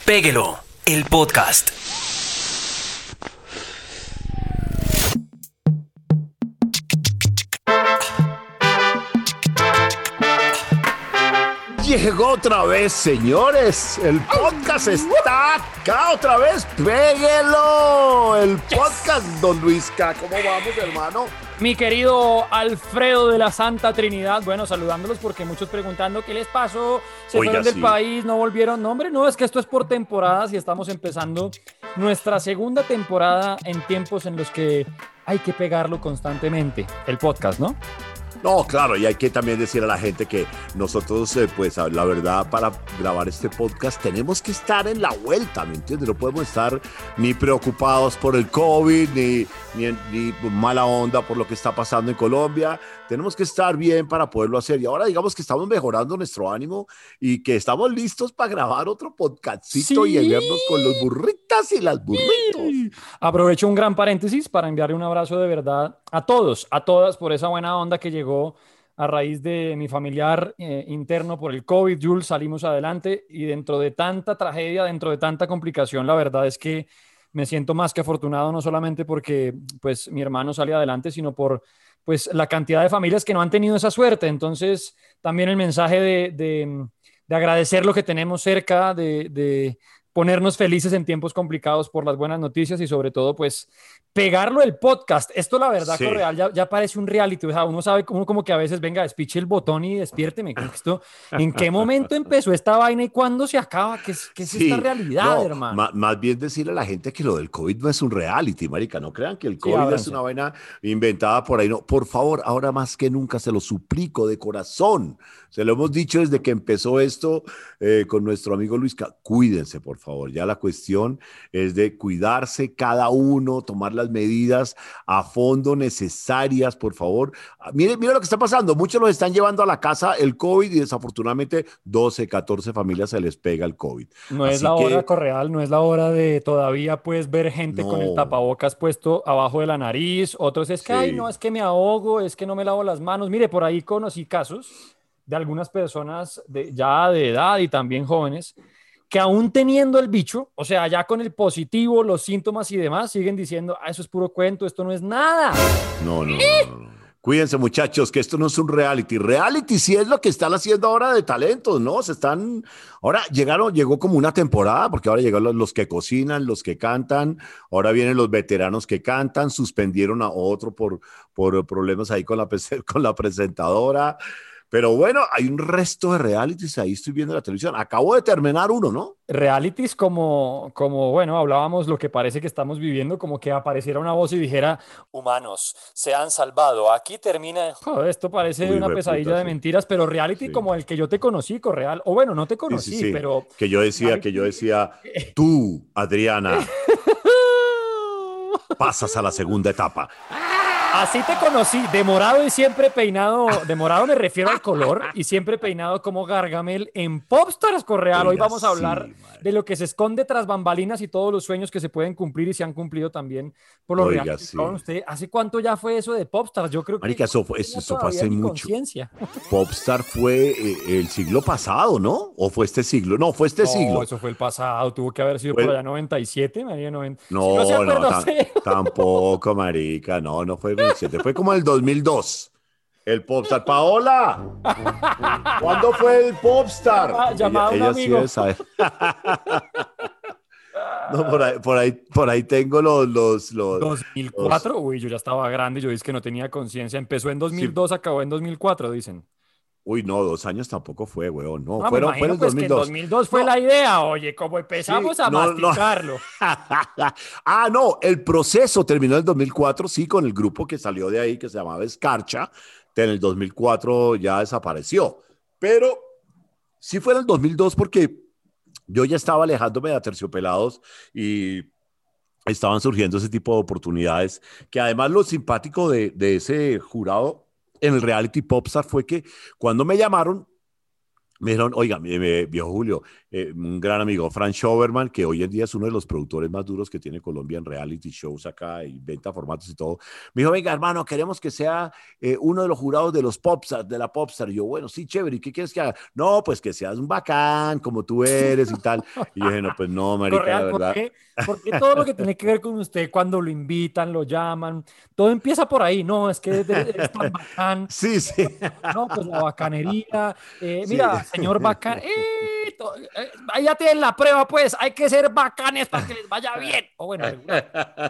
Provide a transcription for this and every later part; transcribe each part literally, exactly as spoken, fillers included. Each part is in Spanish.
Péguelo, el podcast. Llegó otra vez, señores. El podcast está acá otra vez. Péguelo. El podcast, don Luisca. ¿Cómo vamos, hermano? Mi querido Alfredo de la Santa Trinidad. Bueno, saludándolos porque muchos preguntando qué les pasó. Se Oiga, fueron del sí. país, no volvieron. No, hombre, no, es que esto es por temporadas y estamos empezando nuestra segunda temporada en tiempos en los que hay que pegarlo constantemente. El podcast, ¿no? No, claro, y hay que también decir a la gente que nosotros, eh, pues, la verdad, para grabar este podcast tenemos que estar en la vuelta, ¿me entiendes? No podemos estar ni preocupados por el COVID, ni, ni, ni mala onda por lo que está pasando en Colombia. Tenemos que estar bien para poderlo hacer. Y ahora digamos que estamos mejorando nuestro ánimo y que estamos listos para grabar otro podcastito Sí. y vernos con los burritas y las burritos. Aprovecho un gran paréntesis para enviarle un abrazo de verdad a todos, a todas por esa buena onda que llegó a raíz de mi familiar eh, interno por el COVID. Jules, salimos adelante y dentro de tanta tragedia, dentro de tanta complicación, la verdad es que me siento más que afortunado, no solamente porque pues mi hermano sale adelante, sino por pues la cantidad de familias que no han tenido esa suerte. Entonces también el mensaje de, de, de agradecer lo que tenemos cerca, de, de ponernos felices en tiempos complicados por las buenas noticias y sobre todo pues pegarlo el podcast. Esto la verdad, Sí. Correal, ya, ya parece un reality. O sea, uno sabe uno como que a veces venga, despiche el botón y despiérteme. Esto, ¿en qué momento empezó esta vaina y cuándo se acaba? ¿Qué es, qué es Sí, esta realidad, no, hermano? ma- más bien decirle a la gente que lo del COVID no es un reality, marica. No crean que el Sí, COVID es ábranse. una vaina inventada por ahí. No, por favor, ahora más que nunca se lo suplico de corazón. Se lo hemos dicho desde que empezó esto eh, con nuestro amigo Luisca. Cuídense, por favor. Ya la cuestión es de cuidarse cada uno, tomar las medidas a fondo necesarias, por favor. Ah, Mire, mire lo que está pasando. Muchos los están llevando a la casa el COVID y desafortunadamente doce, catorce familias se les pega el COVID. No es Así la hora, que Correal, no es la hora de todavía pues ver gente con el no, tapabocas puesto abajo de la nariz. Otros es que, ay, no, sí, es que me ahogo, es que no me lavo las manos. Mire, por ahí conocí casos de algunas personas de, ya de edad y también jóvenes que aún teniendo el bicho, o sea, ya con el positivo, los síntomas y demás, siguen diciendo, ah, eso es puro cuento, esto no es nada. no, no, no, no, no. Cuídense, muchachos, que esto no es un reality. Reality sí es lo que están haciendo ahora de talentos, ¿no? Se están, ahora llegaron, llegó como una temporada, porque ahora llegaron los, los que cocinan, los que cantan, ahora vienen los veteranos que cantan, suspendieron a otro por, por problemas ahí con la, prese- con la presentadora. Pero bueno, hay un resto de realities ahí, estoy viendo la televisión. Acabo de terminar uno, ¿no? Realities como, como, bueno, hablábamos lo que parece que estamos viviendo, como que apareciera una voz y dijera, humanos, se han salvado, aquí termina. Joder, esto parece Uy, una hijo de puta, pesadilla de sí. mentiras, pero reality Sí. como el que yo te conocí, Correal, o bueno, no te Sí, sí, conocí, sí. pero Que yo decía, que yo reality... decía, tú, Adriana, pasas a la segunda etapa. Así te conocí, demorado y siempre peinado, demorado me refiero al color y siempre peinado como Gargamel en Popstars, Correal. Hoy Oiga, vamos a hablar sí, madre. de lo que se esconde tras bambalinas y todos los sueños que se pueden cumplir y se han cumplido también por los Oiga, realities. Cabrón, sí. ¿usted hace cuánto ya fue eso de Popstars? Yo creo que Marica, yo eso no fue, tenía eso fue todavía hace ni mucho. conciencia. Popstar fue eh, el siglo pasado, ¿no? ¿O fue este siglo? No, fue este No, siglo. eso fue el pasado, tuvo que haber sido Fue por el- allá noventa y siete, María noventa. Si no se No, no, acuerda ta- usted. tampoco, marica. No, no fue el noventa y siete. Fue como el dos mil dos. El Popstar. Paola, ¿cuándo fue el Popstar? Llama- Ella, Llamada a un ella sí amigo. debe saber. No, por ahí, por ahí, por ahí tengo los, los, los, los- dos mil cuatro, uy, yo ya estaba grande, yo dije que no tenía conciencia. Empezó en dos mil sí. dos, acabó en dos mil cuatro, dicen. Uy, no, dos años tampoco fue, weón. No, No, me fueron, fueron imagino el pues que en dos mil dos. dos mil dos fue No, la idea, oye, como sí, empezamos a no, no. masticarlo. Ah, no, el proceso terminó en el dos mil cuatro, sí, con el grupo que salió de ahí, que se llamaba Escarcha. En el dos mil cuatro ya desapareció. Pero sí fue en el dos mil dos porque yo ya estaba alejándome de Aterciopelados y estaban surgiendo ese tipo de oportunidades, que además lo simpático de, de ese jurado en el reality Popstar fue que cuando me llamaron, Me dijeron, oiga, mi- mi- viejo Julio, eh, un gran amigo, Frank Schoberman, que hoy en día es uno de los productores más duros que tiene Colombia en reality shows acá y venta formatos y todo. Me dijo, venga, hermano, queremos que sea eh, uno de los jurados de los Popstars, de la Popstar. Y yo, bueno, sí, chévere, ¿y qué quieres que haga? No, pues que seas un bacán, como tú eres y tal. Y yo dije, no, pues no, marica, la Correal, ¿por verdad. qué? Porque todo lo que tiene que ver con usted, cuando lo invitan, lo llaman, todo empieza por ahí. No, es que eres tan bacán. Sí, sí, No, pues la bacanería. Eh, sí. mira, señor bacán, eh, to- eh, ya tienen la prueba, pues, hay que ser bacanes para que les vaya bien. O bueno, regular.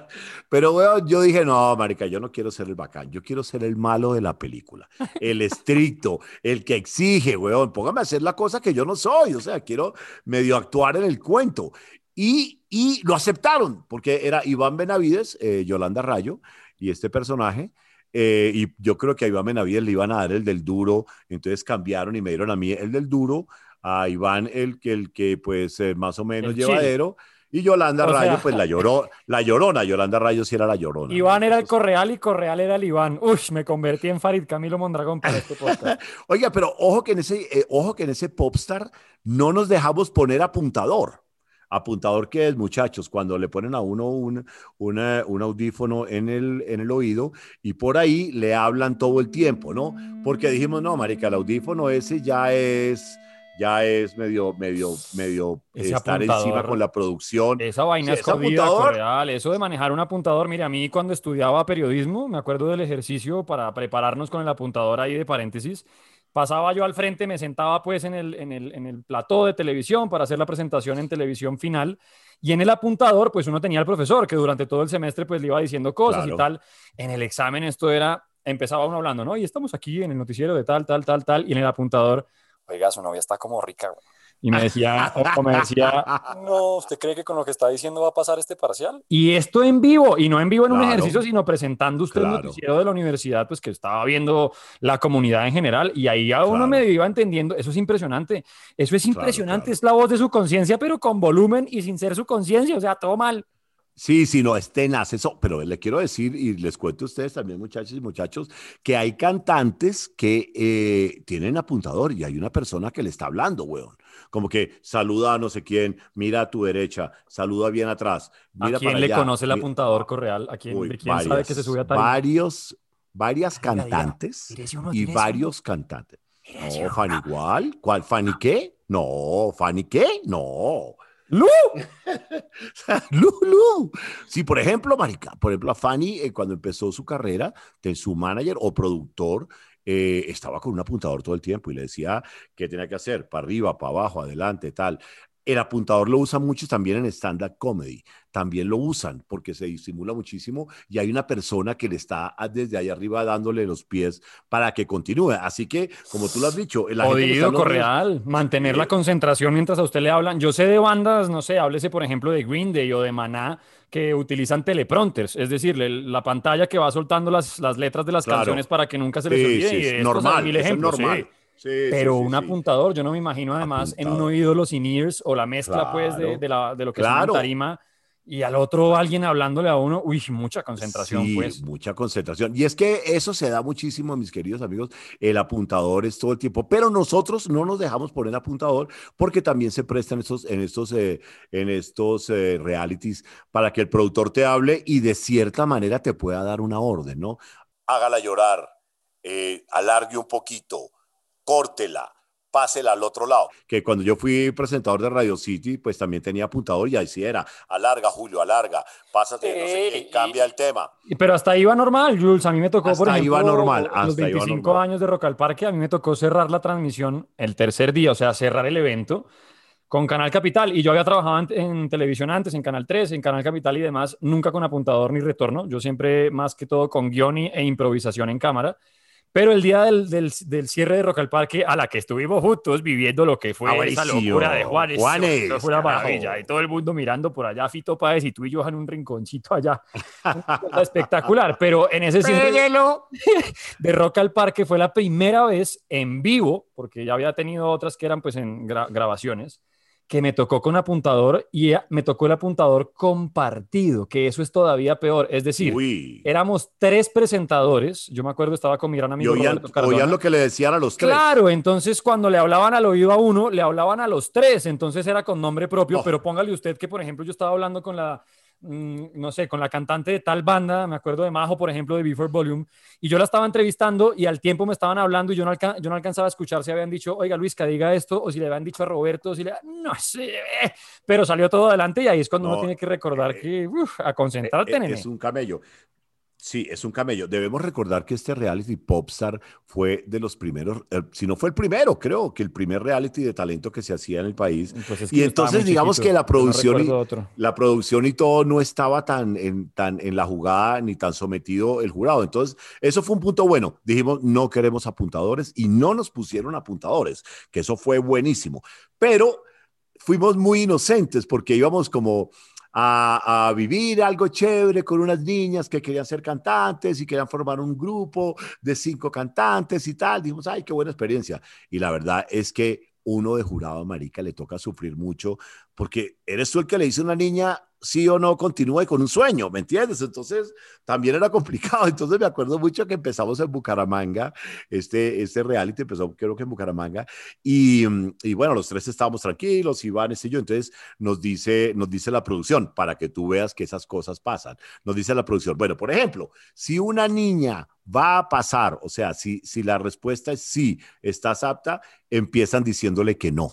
Pero weón, yo dije, no, marica, yo no quiero ser el bacán, yo quiero ser el malo de la película, el estricto, el que exige, weón, póngame a hacer la cosa que yo no soy, o sea, quiero medio actuar en el cuento. Y, y lo aceptaron, porque era Iván Benavides, eh, Yolanda Rayo, y este personaje, eh, y yo creo que a Iván Benavides le iban a dar el del duro, entonces cambiaron y me dieron a mí el del duro, a Iván el que, el que pues eh, más o menos El chill. llevadero, y Yolanda O Rayo, pues sea, la lloró, la llorona, Yolanda Rayo sí era la llorona, Iván marica, era eso el sí. Correal y Correal era el Iván. Uy, me convertí en Farid Camilo Mondragón para este podcast. Oiga, pero ojo que en ese, eh, ojo que en ese Popstar no nos dejamos poner apuntador. Apuntador que es, muchachos, cuando le ponen a uno un, una- un audífono en el, en el oído y por ahí le hablan todo el tiempo, ¿no? Porque dijimos, no, marica, el audífono ese ya es, ya es medio, medio, medio Ese estar encima con apuntador. la producción. Esa Sí, vaina es ese jodida, apuntador, Correal. Eso de manejar un apuntador, mire, a mí cuando estudiaba periodismo, me acuerdo del ejercicio para prepararnos con el apuntador ahí de paréntesis. Pasaba yo al frente, me sentaba pues en el, en el, en el plató de televisión para hacer la presentación en televisión final. Y en el apuntador, pues uno tenía al profesor que durante todo el semestre pues le iba diciendo cosas y claro. tal. En el examen esto era, empezaba uno hablando, ¿no? Y estamos aquí en el noticiero de tal, tal, tal, tal. Y en el apuntador, oiga, su novia está como rica, güey. Y me decía, o, o me decía, no, ¿usted cree que con lo que está diciendo va a pasar este parcial? Y esto en vivo, y no en vivo en un ejercicio, Claro, sino presentando usted el claro, noticiero de la universidad, pues que estaba viendo la comunidad en general, y ahí a uno me claro, iba entendiendo, eso es impresionante, eso es claro, impresionante, claro. es la voz de su conciencia, pero con volumen y sin ser su conciencia, o sea, todo mal. Sí, sí, no, es tenaz eso, pero le quiero decir y les cuento a ustedes también, muchachos y muchachos, que hay cantantes que eh, tienen apuntador y hay una persona que le está hablando, weón. Como que saluda a no sé quién, mira a tu derecha, saluda bien atrás, ¿A mira para quién le allá. conoce el mi- apuntador Correal? ¿A quién, Uy, de quién sabe que se varias, sube a tarima? varios, varias Diga, diga, cantantes tírese uno, y tírese uno, varios cantantes. tírese No, Fanny una. igual. ¿Cuál? ¿Fanny qué? No, ¿Fanny qué? No. ¡Lu! Lulu. Sí, por ejemplo, marica, por ejemplo, a Fanny, eh, cuando empezó su carrera, de su manager o productor, eh, estaba con un apuntador todo el tiempo y le decía qué tenía que hacer, para arriba, para abajo, adelante, tal. El apuntador lo usan muchos también en stand-up comedy. También lo usan porque se disimula muchísimo y hay una persona que le está desde ahí arriba dándole los pies para que continúe. Así que, como tú lo has dicho, la gente que está Jodido, en los medios, Correal. Mantener la sí, concentración mientras a usted le hablan. Yo sé de bandas, no sé, háblese por ejemplo de Green Day o de Maná, que utilizan teleprompters, es decir, le- la pantalla que va soltando las, las letras de las canciones claro. para que nunca se les Sí, olvide. sí, Y es de estos hay normal, mil eso es ejemplos, sí. normal. Sí, sí, Pero sí, un sí. apuntador, yo no me imagino además en un Apuntador. oído los in-ears o la mezcla pues de, Claro, de, la, de lo que suena en claro. tarima y al otro alguien hablándole a uno. Uy, mucha concentración Sí, pues. mucha concentración. Y es que eso se da muchísimo, mis queridos amigos. El apuntador es todo el tiempo, pero nosotros no nos dejamos poner apuntador porque también se prestan estos, en estos, eh, en estos eh, realities para que el productor te hable y de cierta manera te pueda dar una orden, ¿no? Hágala llorar, eh, alargue un poquito, córtela, pásela al otro lado. Que cuando yo fui presentador de Radio City, pues también tenía apuntador y ahí sí era, alarga, Julio, alarga, pásate, no sé qué, cambia el tema. Y- Pero hasta ahí va normal, Jules. A mí me tocó, por Hasta ahí va normal, ejemplo, los hasta ahí va veinticinco normal. años de Rock al Parque, a mí me tocó cerrar la transmisión el tercer día, o sea, cerrar el evento con Canal Capital. Y yo había trabajado en, en televisión antes, en Canal tres, en Canal Capital y demás, nunca con apuntador ni retorno. Yo siempre, más que todo, con guión y- e improvisación en cámara. Pero el día del, del, del cierre de Rock al Parque, a la que estuvimos juntos viviendo lo que Ah, fue esa locura de buenísimo. Juanes, eso Juanes, fue una maravilla. Y carajo. todo el mundo mirando por allá, Fito Páez y tú y yo en un rinconcito allá. Una cosa espectacular. Pero en ese cierre Péguelo. de Rock al Parque fue la primera vez en vivo, porque ya había tenido otras que eran pues en gra- grabaciones, que me tocó con apuntador y me tocó el apuntador compartido, que eso es todavía peor. Es decir, Uy. éramos tres presentadores. Yo me acuerdo, estaba con mi gran Y amigo oían, Roberto Cardona. oían lo que le decían a los tres. Claro, entonces cuando le hablaban al oído a uno, le hablaban a los tres, entonces era con nombre propio, Oh. pero póngale usted que, por ejemplo, yo estaba hablando con la, mmm, no sé, con la cantante de tal banda, me acuerdo de Majo, por ejemplo, de Before Volume, y yo la estaba entrevistando y al tiempo me estaban hablando y yo no, alca yo no alcanzaba a escuchar si habían dicho, oiga, Luis, que diga esto, o si le habían dicho a Roberto, o si le... No sé, pero salió todo adelante y ahí es cuando No, uno tiene que recordar eh, que, uf, a eh, concentrarte, eh, nene. es un camello. Sí, es un camello. Debemos recordar que este reality Popstar fue de los primeros, eh, si no fue el primero, creo que el primer reality de talento que se hacía en el país. Pues es que Y yo estaba muy entonces digamos que chiquito, la yo no producción y recuerdo otro. la producción y todo no estaba tan en, tan en la jugada ni tan sometido el jurado. Entonces, eso fue un punto bueno. Dijimos, no queremos apuntadores y no nos pusieron apuntadores, que eso fue buenísimo. Pero fuimos muy inocentes porque íbamos como a, a vivir algo chévere con unas niñas que querían ser cantantes y querían formar un grupo de cinco cantantes y tal. Dijimos, ay, qué buena experiencia. Y la verdad es que uno de jurado, marica, le toca sufrir mucho porque eres tú el que le dice a una niña sí o no continúe con un sueño, ¿me entiendes? Entonces también era complicado. Entonces me acuerdo mucho que empezamos en Bucaramanga, este, este reality empezó creo que en Bucaramanga y, y bueno, los tres estábamos tranquilos, Iván, este y yo. Entonces nos dice, nos dice la producción, para que tú veas que esas cosas pasan, nos dice la producción, bueno, por ejemplo, si una niña va a pasar, o sea, si, si la respuesta es sí, estás apta, empiezan diciéndole que no.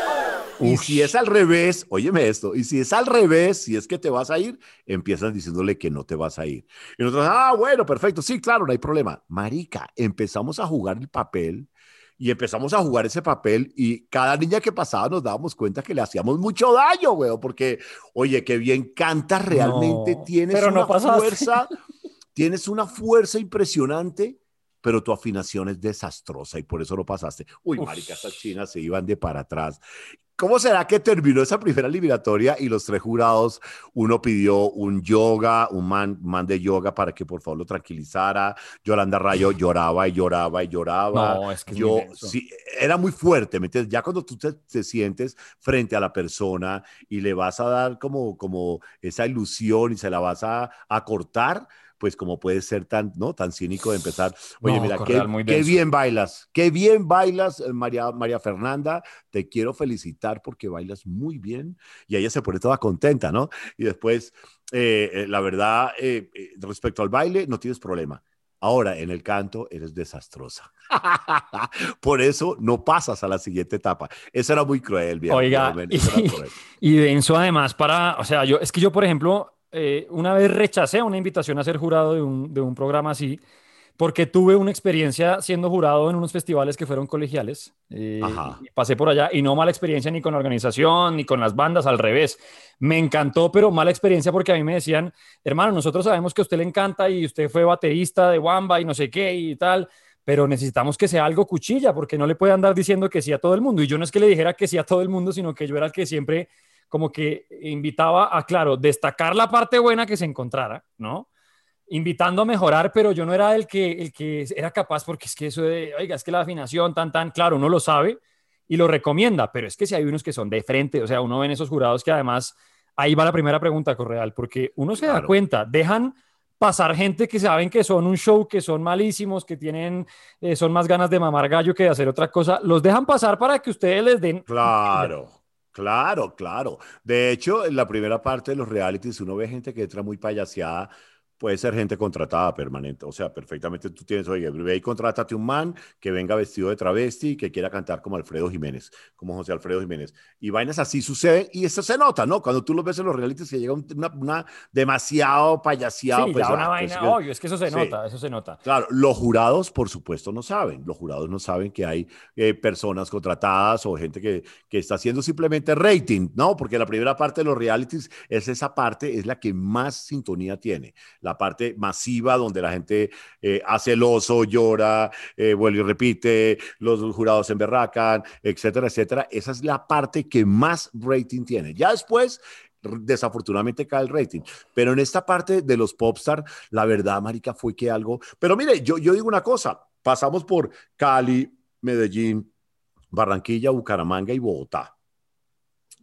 Y si es al revés, óyeme esto, y si es al revés, si es que te vas a ir, empiezan diciéndole que no te vas a ir. Y nosotros, ah, bueno, perfecto, sí, claro, no hay problema. Marica, empezamos a jugar el papel y empezamos a jugar ese papel y cada niña que pasaba nos dábamos cuenta que le hacíamos mucho daño, güey, porque, oye, qué bien cantas realmente, No, tienes pero no una pasaste. fuerza, tienes una fuerza impresionante, pero tu afinación es desastrosa y por eso no pasaste. Uy, Uf. marica, estas chinas se iban de para atrás. ¿Cómo será que terminó esa primera eliminatoria y los tres jurados, uno pidió un yoga, un man, man de yoga para que por favor lo tranquilizara? Yolanda Rayo lloraba y lloraba y lloraba. No, es que es muy Yo, denso. sí, era muy fuerte, ¿me entiendes? Ya cuando tú te, te sientes frente a la persona y le vas a dar como, como esa ilusión y se la vas a, a cortar, pues como puede ser tan, ¿no? Tan cínico de empezar, oye, No, mira, Correal, qué, muy qué denso. bien bailas, qué bien bailas, María, María Fernanda, te quiero felicitar porque bailas muy bien. Y ella se pone toda contenta, ¿no? Y después, eh, eh, la verdad, eh, eh, respecto al baile, no tienes problema. Ahora, en el canto, eres desastrosa. Por eso no pasas a la siguiente etapa. Eso era muy cruel, viejo, viejo Oiga, men, y, eso era cruel. y denso además para, o sea, yo, es que yo, por ejemplo, eh, una vez rechacé una invitación a ser jurado de un, de un programa así, porque tuve una experiencia siendo jurado en unos festivales que fueron colegiales. Eh, Ajá. y pasé por allá y no mala experiencia ni con la organización, ni con las bandas, al revés. Me encantó, pero mala experiencia porque a mí me decían, hermano, nosotros sabemos que a usted le encanta y usted fue baterista de Wamba y no sé qué y tal, pero necesitamos que sea algo cuchilla porque no le puede andar diciendo que sí a todo el mundo. Y yo no es que le dijera que sí a todo el mundo, sino que yo era el que siempre como que invitaba a, claro, destacar la parte buena que se encontrara, ¿no? Invitando a mejorar, pero yo no era el que, el que era capaz, porque es que eso de, oiga, es que la afinación, tan, tan, claro, uno lo sabe y lo recomienda, pero es que si hay unos que son de frente, o sea, uno ve en esos jurados que además, ahí va la primera pregunta, Correal, porque uno se da Claro. cuenta, dejan pasar gente que saben que son un show, que son malísimos, que tienen, eh, son más ganas de mamar gallo que de hacer otra cosa, los dejan pasar para que ustedes les den... Claro, claro, claro. De hecho, en la primera parte de los realities uno ve gente que entra muy payaseada. Puede ser gente contratada permanente, o sea, perfectamente tú tienes, oye, ve y contrátate un man que venga vestido de travesti y que quiera cantar como Alfredo Jiménez, como José Alfredo Jiménez. Y vainas así suceden y eso se nota, ¿no? Cuando tú los ves en los realities que llega una, una demasiado payaseado, Sí, pues, ya una ah, pues, vaina, obvio, es que eso se sí. nota, eso se nota. Claro, los jurados, por supuesto, no saben. Los jurados no saben que hay eh, personas contratadas o gente que, que está haciendo simplemente rating, ¿no? Porque la primera parte de los realities es esa parte, es la que más sintonía tiene. La parte masiva donde la gente eh, hace el oso, llora, eh, vuelve y repite, los jurados se emberracan, etcétera, etcétera. Esa es la parte que más rating tiene. Ya después desafortunadamente cae el rating. Pero en esta parte de los popstar, la verdad, marica, fue que algo... Pero mire, yo, yo digo una cosa, pasamos por Cali, Medellín, Barranquilla, Bucaramanga y Bogotá.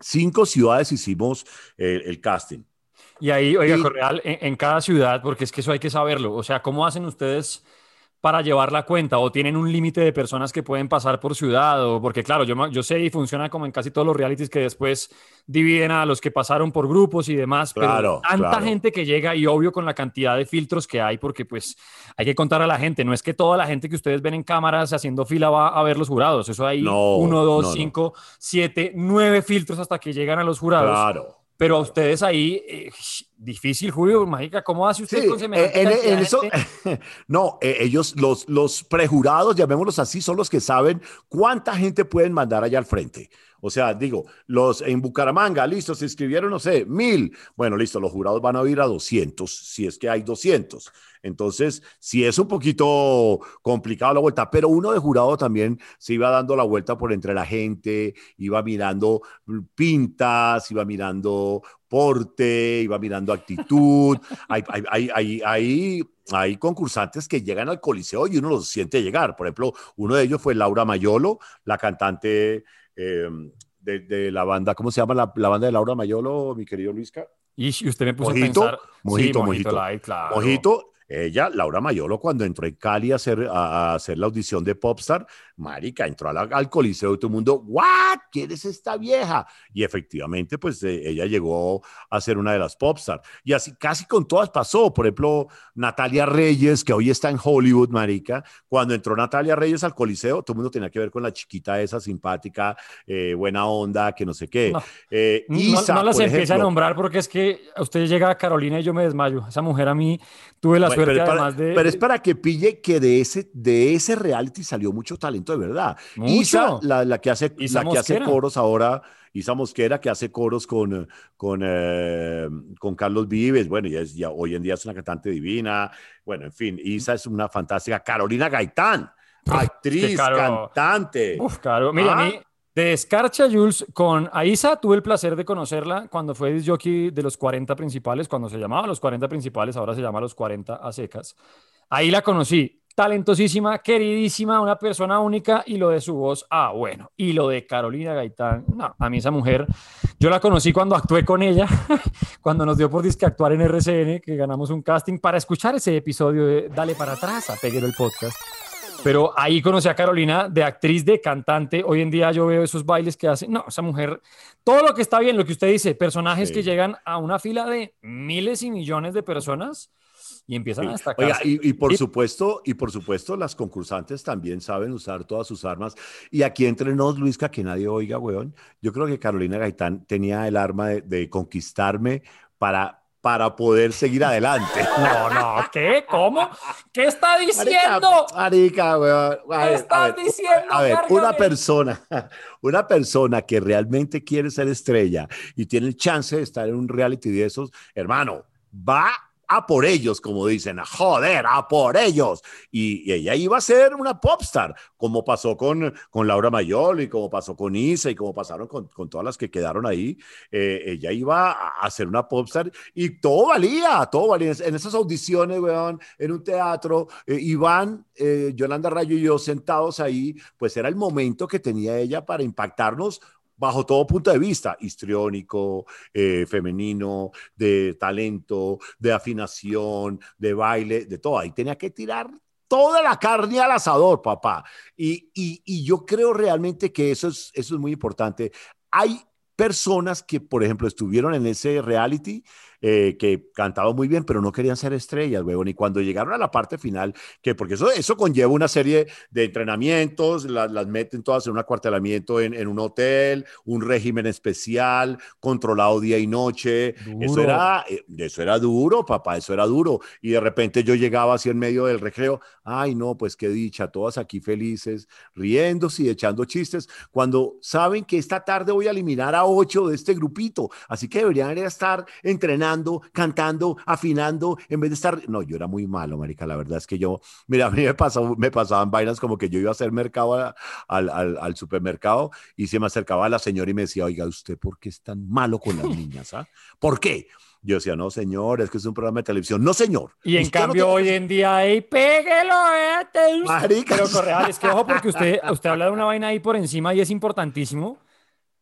cinco ciudades hicimos el, el casting. Y ahí, oiga, Y, Correal, en, en cada ciudad, porque es que eso hay que saberlo. O sea, ¿cómo hacen ustedes para llevar la cuenta? ¿O tienen un límite de personas que pueden pasar por ciudad? O porque, claro, yo, ma- yo sé y funciona como en casi todos los realities que después dividen a los que pasaron por grupos y demás, pero claro, tanta claro. gente que llega y obvio con la cantidad de filtros que hay, porque pues hay que contar a la gente. No es que toda la gente que ustedes ven en cámaras haciendo fila va a ver los jurados. Eso hay uno, No, dos, no, no. cinco, siete, nueve filtros hasta que llegan a los jurados. Claro, Pero a claro. ustedes ahí, eh, difícil, Julio, mágica, ¿cómo hace Sí, usted con eh, semejante en, cantidad en de eso, gente? no, eh, ellos, los, los prejurados, llamémoslos así, son los que saben cuánta gente pueden mandar allá al frente. O sea, digo, los en Bucaramanga, listo, se inscribieron, no sé, mil. Bueno, listo, los jurados van a ir a doscientos, si es que hay doscientos. Entonces, sí es un poquito complicado la vuelta, pero uno de jurado también se iba dando la vuelta por entre la gente, iba mirando pintas, iba mirando porte, iba mirando actitud. Hay, hay, hay, hay, hay, hay concursantes que llegan al Coliseo y uno los siente llegar. Por ejemplo, uno de ellos fue Laura Mayolo, la cantante eh, de, de, la banda, ¿cómo se llama la, la banda de Laura Mayolo, mi querido Luisca? Y si usted me puso a Mojito, pensar, sí, Mojito, Mojito Mojito. Light, claro. Mojito, ella, Laura Mayolo, cuando entró en Cali a hacer, a, a hacer la audición de Popstar, marica, entró a la, al Coliseo y todo el mundo, ¿what? ¿Quién es esta vieja? Y efectivamente, pues eh, ella llegó a ser una de las Popstar. Y así casi con todas pasó. Por ejemplo, Natalia Reyes, que hoy está en Hollywood, marica. Cuando entró Natalia Reyes al Coliseo, todo el mundo tenía que ver con la chiquita esa simpática, eh, buena onda, que no sé qué. No, Eh, no, no Isa, las por empiece a ejemplo. nombrar porque es que usted llega a Carolina y yo me desmayo. Esa mujer a mí tuve la Bueno, pero suerte es para, además de, pero es de- para que pille que de ese, de ese reality salió mucho talento de verdad. Isa, mucho. la, la que hace, Isa la que hace Mosquera. coros ahora, Isa Mosquera, que hace coros con, con, eh, con Carlos Vives, bueno, ya, es, ya hoy en día es una cantante divina. Bueno, en fin, Isa es una fantástica. Carolina Gaitán, Es que actriz, caro. cantante. Uf, claro. Mire, a ¿Ah? mí, de Escarcha Jules, con Aiza tuve el placer de conocerla cuando fue disc jockey de los cuarenta principales, cuando se llamaba los cuarenta principales, ahora se llama los cuarenta a secas. Ahí la conocí. Talentosísima, queridísima, una persona única y lo de su voz, ah, bueno. Y lo de Carolina Gaitán, no, a mí esa mujer, yo la conocí cuando actué con ella, cuando nos dio por disque actuar en R C N, que ganamos un casting para escuchar ese episodio de Dale para atrás a Peguero el podcast. Pero ahí conocí a Carolina de actriz, de cantante. Hoy en día yo veo esos bailes que hace. No, esa mujer, todo lo que está bien, lo que usted dice, personajes que Sí. llegan a una fila de miles y millones de personas y empiezan a Sí. Oiga, destacarse. y, y por Y supuesto, y por supuesto, las concursantes también saben usar todas sus armas. Y aquí entre nos, Luisca, que nadie oiga, weón. Yo creo que Carolina Gaitán tenía el arma de, de conquistarme para, para poder seguir adelante. no, no, ¿qué? ¿Cómo? ¿Qué está Marica, diciendo? marica, weón. A ¿Qué ver, a estás ver, diciendo? a ver, una Cárgame. persona, una persona que realmente quiere ser estrella y tiene el chance de estar en un reality de esos, hermano, va a por ellos, como dicen, a joder, a por ellos. Y, y ella iba a ser una popstar, como pasó con, con Laura Mayol y como pasó con Isa y como pasaron con, con todas las que quedaron ahí. Eh, ella iba a, a ser una popstar y todo valía, todo valía. En esas audiciones, weón, en un teatro, eh, Iván, eh, Yolanda Rayo y yo sentados ahí, pues era el momento que tenía ella para impactarnos bajo todo punto de vista, histriónico, eh, femenino, de talento, de afinación, de baile, de todo. Ahí tenía que tirar toda la carne al asador, papá. Y, y, y yo creo realmente que eso es, eso es muy importante. Hay personas que, por ejemplo, estuvieron en ese reality, eh, que cantaban muy bien, pero no querían ser estrellas, huevón. Y cuando llegaron a la parte final, que porque eso, eso conlleva una serie de entrenamientos, las, las meten todas en un acuartelamiento en, en un hotel, un régimen especial, controlado día y noche. Eso Duro. era, eh, eso era duro, papá, eso era duro. Y de repente yo llegaba así en medio del recreo, ay, no, pues qué dicha, todas aquí felices, riéndose y echando chistes, cuando saben que esta tarde voy a eliminar a ocho de este grupito, así que deberían estar entrenando, cantando, afinando, en vez de estar... No, yo era muy malo, marica, la verdad es que yo, mira, a mí me, pasó, me pasaban vainas como que yo iba a hacer mercado a, al, al, al supermercado y se me acercaba la señora y me decía, oiga, ¿usted por qué es tan malo con las niñas? ¿Ah? ¿Por qué? Yo decía, no, señor, es que es un programa de televisión. No, señor, Y en usted no cambio tiene hoy que... en día, ¡ey, péguelo! Véate! Pero Maricas. Correal, es que ojo porque usted, usted habla de una vaina ahí por encima y es importantísimo.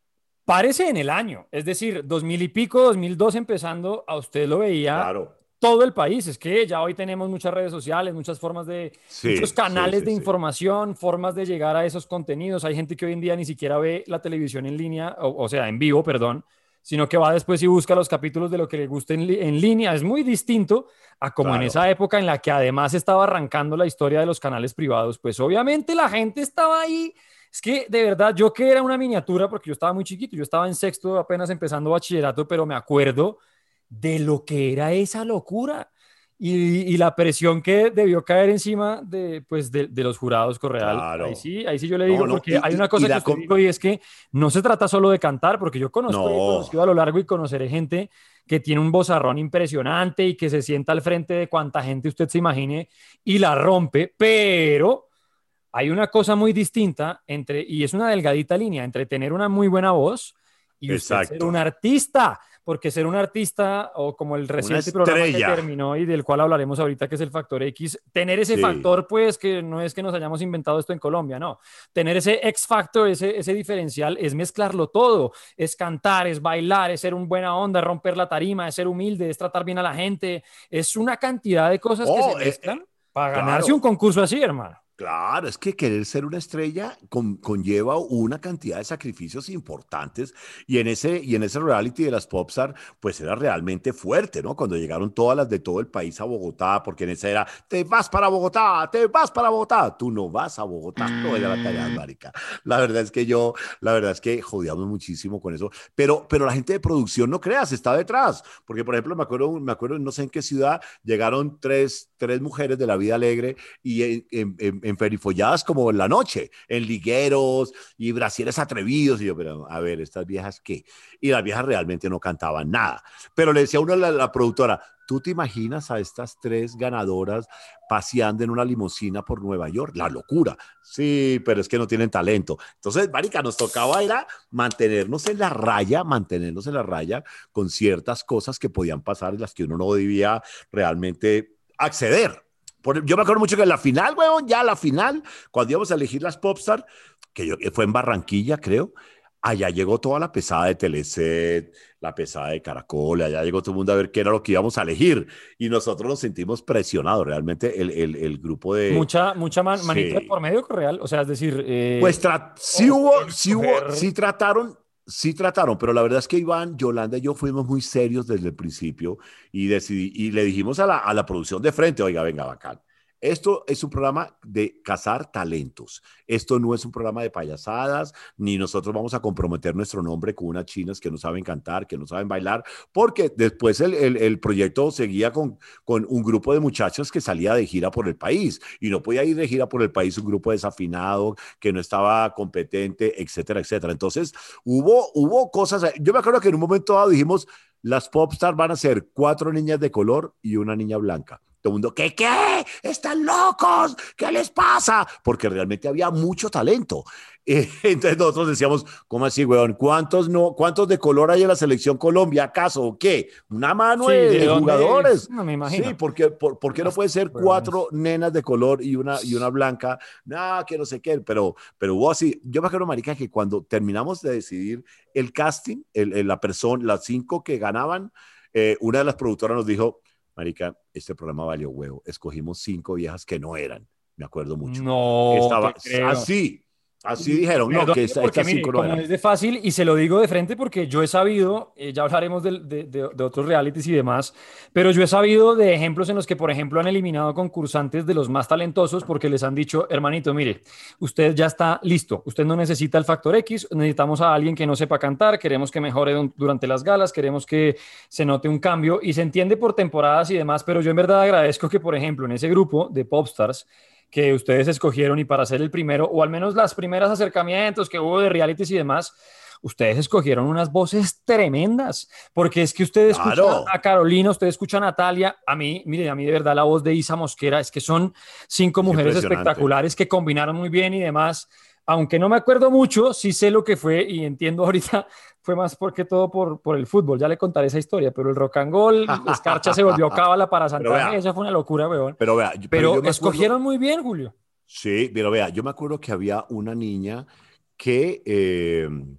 Párese en el año, es decir, dos mil y pico, dos mil dos empezando, a usted lo veía Claro. todo el país. Es que ya hoy tenemos muchas redes sociales, muchas formas de, muchos Sí, sí, canales sí, de sí. información, formas de llegar a esos contenidos. Hay gente que hoy en día ni siquiera ve la televisión en línea, o, o sea, en vivo, perdón, sino que va después y busca los capítulos de lo que le guste en, li- en línea. Es muy distinto a como en Claro. esa época en la que además estaba arrancando la historia de los canales privados. Pues obviamente la gente estaba ahí. Es que de verdad, yo que era una miniatura, porque yo estaba muy chiquito, yo estaba en sexto apenas empezando bachillerato, pero me acuerdo de lo que era esa locura y, y la presión que debió caer encima de, pues, de, de los jurados Correal. Ahí Claro. sí, ahí sí yo le No, digo, no. porque hay Y, y, una y cosa que la... usted com- dijo y es que no se trata solo de cantar, porque yo conozco y he No. conocido a lo largo y conoceré gente que tiene un vozarrón impresionante y que se sienta al frente de cuanta gente usted se imagine y la rompe, pero hay una cosa muy distinta entre, y es una delgadita línea, entre tener una muy buena voz y usted ser un Exacto. artista, porque ser un artista, o como el Una reciente programa que estrella. terminó y del cual hablaremos ahorita, que es el Factor X, tener ese Sí. factor, pues que no es que nos hayamos inventado esto en Colombia, no, tener ese X Factor, ese, ese diferencial, es mezclarlo todo, es cantar, es bailar, es ser un buena onda, es romper la tarima, es ser humilde, es tratar bien a la gente, es una cantidad de cosas que se Oh, eh, mezclan eh, para ganarse un claro. concurso así, hermano. Claro, es que querer ser una estrella con- conlleva una cantidad de sacrificios importantes y en ese, y en ese reality de las Popstar, pues era realmente fuerte, ¿no? Cuando llegaron todas las de todo el país a Bogotá, porque en esa era, te vas para Bogotá, te vas para Bogotá, tú no vas a Bogotá, no era la cagada, marica. La verdad es que yo, la verdad es que jodíamos muchísimo con eso, pero, pero la gente de producción, no creas, está detrás, porque por ejemplo, me acuerdo, me acuerdo, no sé en qué ciudad, llegaron tres, tres mujeres de la vida alegre y en, en, en, en ferifolladas como en la noche, en ligueros y brasieres atrevidos. Y yo, pero a ver, ¿estas viejas qué? Y las viejas realmente no cantaban nada. Pero le decía uno a la, la productora, ¿tú te imaginas a estas tres ganadoras paseando en una limusina por Nueva York? La locura. Sí, pero es que no tienen talento. Entonces, marica, nos tocaba era mantenernos en la raya, mantenernos en la raya con ciertas cosas que podían pasar y las que uno no debía realmente acceder. Por, yo me acuerdo mucho que en la final, weón, ya la final, cuando íbamos a elegir las Popstar, que yo, fue en Barranquilla, creo, allá llegó toda la pesada de Teleset, la pesada de Caracol, allá llegó todo el mundo a ver qué era lo que íbamos a elegir. Y nosotros nos sentimos presionados, realmente el, el, el grupo de... Mucha, mucha man- manito de Sí. por medio Correal, o sea, es decir, Pues eh, tra sí o hubo, pudieron sí hubo, escoger. sí trataron, sí trataron, pero la verdad es que Iván, Yolanda y yo fuimos muy serios desde el principio y, decidí, y le dijimos a la, a la producción de frente, oiga, venga, bacán. Esto es un programa de cazar talentos. Esto no es un programa de payasadas, ni nosotros vamos a comprometer nuestro nombre con unas chinas que no saben cantar, que no saben bailar, porque después el, el, el proyecto seguía con, con un grupo de muchachos que salía de gira por el país y no podía ir de gira por el país un grupo desafinado, que no estaba competente, etcétera, etcétera. Entonces, hubo, hubo cosas. Yo me acuerdo que en un momento dado dijimos, las Popstars van a ser cuatro niñas de color y una niña blanca. Todo el mundo, ¿qué, qué? ¿Están locos? ¿Qué les pasa? Porque realmente había mucho talento. Eh, entonces nosotros decíamos, ¿cómo así, weón? ¿Cuántos, no, ¿Cuántos de color hay en la selección Colombia? ¿Acaso o qué? ¿Una mano Sí, de, ¿de de dónde? jugadores? No me Sí, imagino. porque, por, ¿por qué no puede ser Huevones. cuatro nenas de color y una, y una blanca? Nada, que no sé qué, pero, pero hubo así. Yo me acuerdo, marica, que cuando terminamos de decidir el casting, el, el, la persona, las cinco que ganaban, eh, una de las productoras nos dijo, marica, este programa valió huevo. Escogimos cinco viejas que no eran, me acuerdo mucho. No Estaba te creo. así, así Y, y dijeron, no, que perdone esta, porque, estas mire, cinco no como eran. es de fácil, y se lo digo de frente porque yo he sabido, eh, ya hablaremos del- de, de- de otros realities y demás, pero yo he sabido de ejemplos en los que, por ejemplo, han eliminado concursantes de los más talentosos porque les han dicho, hermanito, mire, usted ya está listo, usted no necesita el factor X, necesitamos a alguien que no sepa cantar, queremos que mejore dun- durante las galas, queremos que se note un cambio y se entiende por temporadas y demás, pero yo en verdad agradezco que, por ejemplo, en ese grupo de Popstars, que ustedes escogieron y para ser el primero, o al menos las primeras acercamientos que hubo de realities y demás, ustedes escogieron unas voces tremendas, porque es que usted escucha Claro, a Carolina, usted escucha a Natalia, a mí, mire, a mí de verdad la voz de Isa Mosquera, es que son cinco es mujeres impresionante. espectaculares que combinaron muy bien y demás. Aunque no me acuerdo mucho, sí sé lo que fue y entiendo ahorita, fue más porque todo por, por el fútbol, ya le contaré esa historia, pero el rock and roll, Escarcha se volvió cábala para Pero Santa Fe, vea, esa fue una locura, weón. pero vea, pero Pero yo me acuerdo, escogieron muy bien, Julio. sí, pero vea, yo me acuerdo que había una niña que, eh,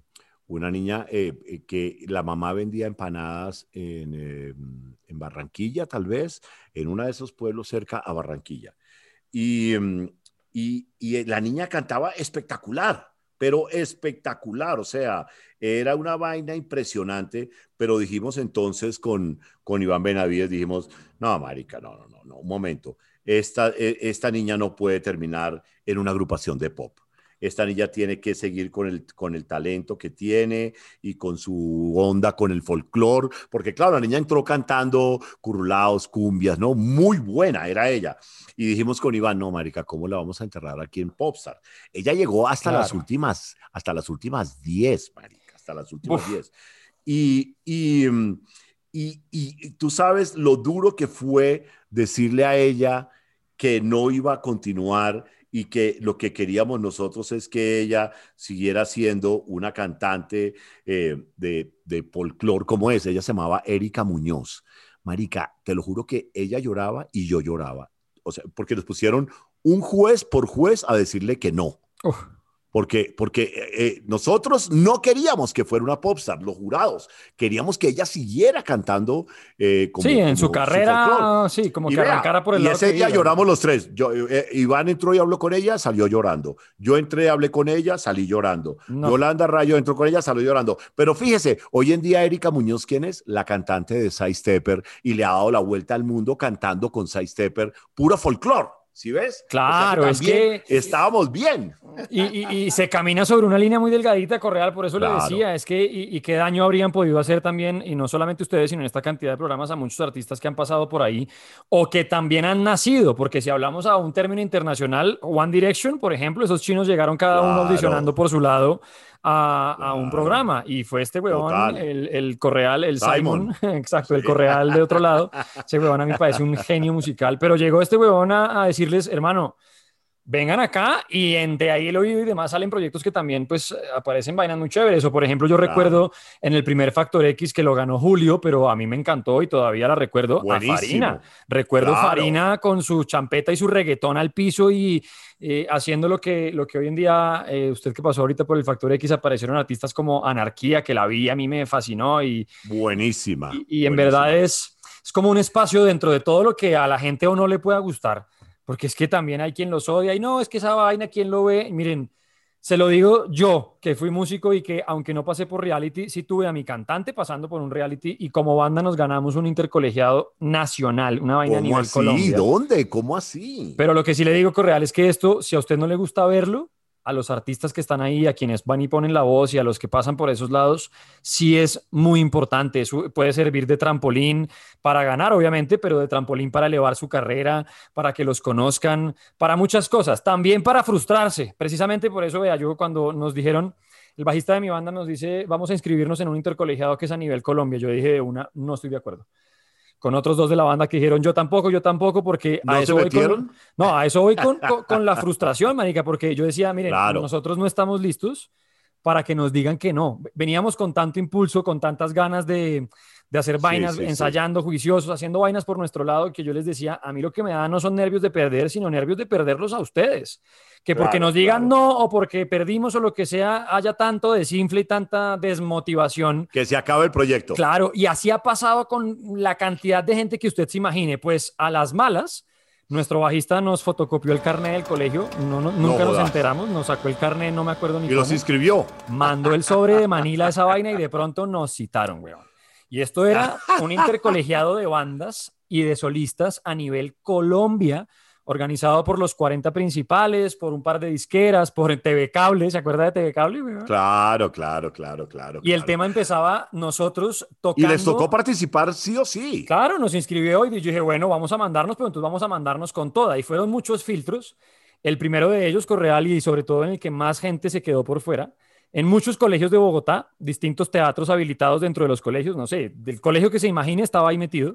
una niña eh, eh, que la mamá vendía empanadas en, eh, en Barranquilla, tal vez, en uno de esos pueblos cerca a Barranquilla. Y, mm, y, y la niña cantaba espectacular, pero espectacular, o sea, era una vaina impresionante, pero dijimos entonces con, con Iván Benavides, dijimos, no, marica, no, no, no, no, un momento, esta, eh, esta niña no puede terminar en una agrupación de pop. Esta niña tiene que seguir con el, con el talento que tiene y con su onda, con el folclore, porque claro, la niña entró cantando currulaos, cumbias, ¿no? Muy buena era ella. Y dijimos con Iván, no, marica, ¿cómo la vamos a enterrar aquí en Popstar? Ella llegó hasta Claro. las últimas, hasta las últimas diez, marica, hasta las últimas Uf. diez. Y, y, y, y, y tú sabes lo duro que fue decirle a ella que no iba a continuar y que lo que queríamos nosotros es que ella siguiera siendo una cantante eh, de, de folclore como es. Ella se llamaba Erika Muñoz. Marica, te lo juro que ella lloraba y yo lloraba. O sea, porque nos pusieron un juez por juez a decirle que no. Uf. Porque, porque eh, nosotros no queríamos que fuera una popstar, los jurados. Queríamos que ella siguiera cantando eh, como, sí, en como su carrera, su sí, como y que vea, arrancara por el y lado ese que día iba. lloramos los tres. Yo, eh, Iván entró y habló con ella, salió llorando. Yo entré, hablé con ella, salí llorando. No. Yolanda Rayo entró con ella, salió llorando. Pero fíjese, hoy en día Erika Muñoz, ¿quién es? La cantante de Sidestepper Stepper y le ha dado la vuelta al mundo cantando con Sidestepper Stepper puro folclore. ¿Sí ves? Claro, o sea que es que estábamos bien. Y, y, y se camina sobre una línea muy delgadita, Correal, por eso Claro. le decía, es que, y, y qué daño habrían podido hacer también, y no solamente ustedes, sino en esta cantidad de programas a muchos artistas que han pasado por ahí, o que también han nacido, porque si hablamos a un término internacional, One Direction, por ejemplo, esos chinos llegaron cada Claro. uno audicionando por su lado a, Claro. a un programa, y fue este weón, Total. el, el Correal, el Simon. Simon, exacto, Sí. el Correal de otro lado, ese weón a mí me parece un genio musical, pero llegó este weón a, a decirles, hermano, vengan acá y entre ahí el oído y demás salen proyectos que también pues aparecen vainas muy chéveres. O por ejemplo, yo recuerdo Claro. en el primer Factor X que lo ganó Julio, pero a mí me encantó y todavía la recuerdo, Buenísimo. a Farina. Recuerdo Claro. Farina con su champeta y su reggaetón al piso y eh, haciendo lo que, lo que hoy en día, eh, usted que pasó ahorita por el Factor X, aparecieron artistas como Anarquía, que la vi, a mí me fascinó y, Buenísima. y, y en buenísima. verdad es, es como un espacio dentro de todo lo que a la gente o no le pueda gustar. Porque es que también hay quien los odia y no, es que esa vaina, ¿quién lo ve? Miren, se lo digo yo, que fui músico y que aunque no pasé por reality, sí tuve a mi cantante pasando por un reality y como banda nos ganamos un intercolegiado nacional, una vaina a ¿Cómo nivel así? Colombia. ¿Dónde? ¿Cómo así? Pero lo que sí le digo, Correal, es que esto, si a usted no le gusta verlo, a los artistas que están ahí, a quienes van y ponen la voz y a los que pasan por esos lados, sí es muy importante. Eso puede servir de trampolín para ganar, obviamente, pero de trampolín para elevar su carrera, para que los conozcan, para muchas cosas. También para frustrarse. Precisamente por eso, vea, yo cuando nos dijeron, el bajista de mi banda nos dice, vamos a inscribirnos en un intercolegiado que es a nivel Colombia. Yo dije de una, no estoy de acuerdo. Con otros dos de la banda que dijeron yo tampoco, yo tampoco, porque ¿No a se eso voy metieron? con, no, a eso voy con, con, con la frustración, marica, porque yo decía, miren, Claro. nosotros no estamos listos para que nos digan que no. Veníamos con tanto impulso, con tantas ganas de, de hacer Sí, vainas, sí, ensayando, sí. juiciosos, haciendo vainas por nuestro lado, que yo les decía, a mí lo que me da no son nervios de perder, sino nervios de perderlos a ustedes. Que porque Claro, nos digan claro. no o porque perdimos o lo que sea, haya tanto desinfle y tanta desmotivación. Que se acabe el proyecto. Claro, y así ha pasado con la cantidad de gente que usted se imagine. Pues a las malas, nuestro bajista nos fotocopió el carnet del colegio, no, no, nunca No nos jodas. enteramos, nos sacó el carnet, no me acuerdo ni Y cómo. los inscribió. Mandó el sobre de Manila a esa vaina y de pronto nos citaron, weón. Y esto era un intercolegiado de bandas y de solistas a nivel Colombia, organizado por los cuarenta principales, por un par de disqueras, por T V Cable, ¿se acuerda de T V Cable? Weón? Claro, claro, claro, claro. Y el claro. tema empezaba nosotros tocando. Y les tocó participar sí o sí. Claro, nos inscribió y yo dije, bueno, vamos a mandarnos, pero entonces vamos a mandarnos con toda. Y fueron muchos filtros. El primero de ellos, Correal, y sobre todo en el que más gente se quedó por fuera. En muchos colegios de Bogotá, distintos teatros habilitados dentro de los colegios, no sé, del colegio que se imagine estaba ahí metido.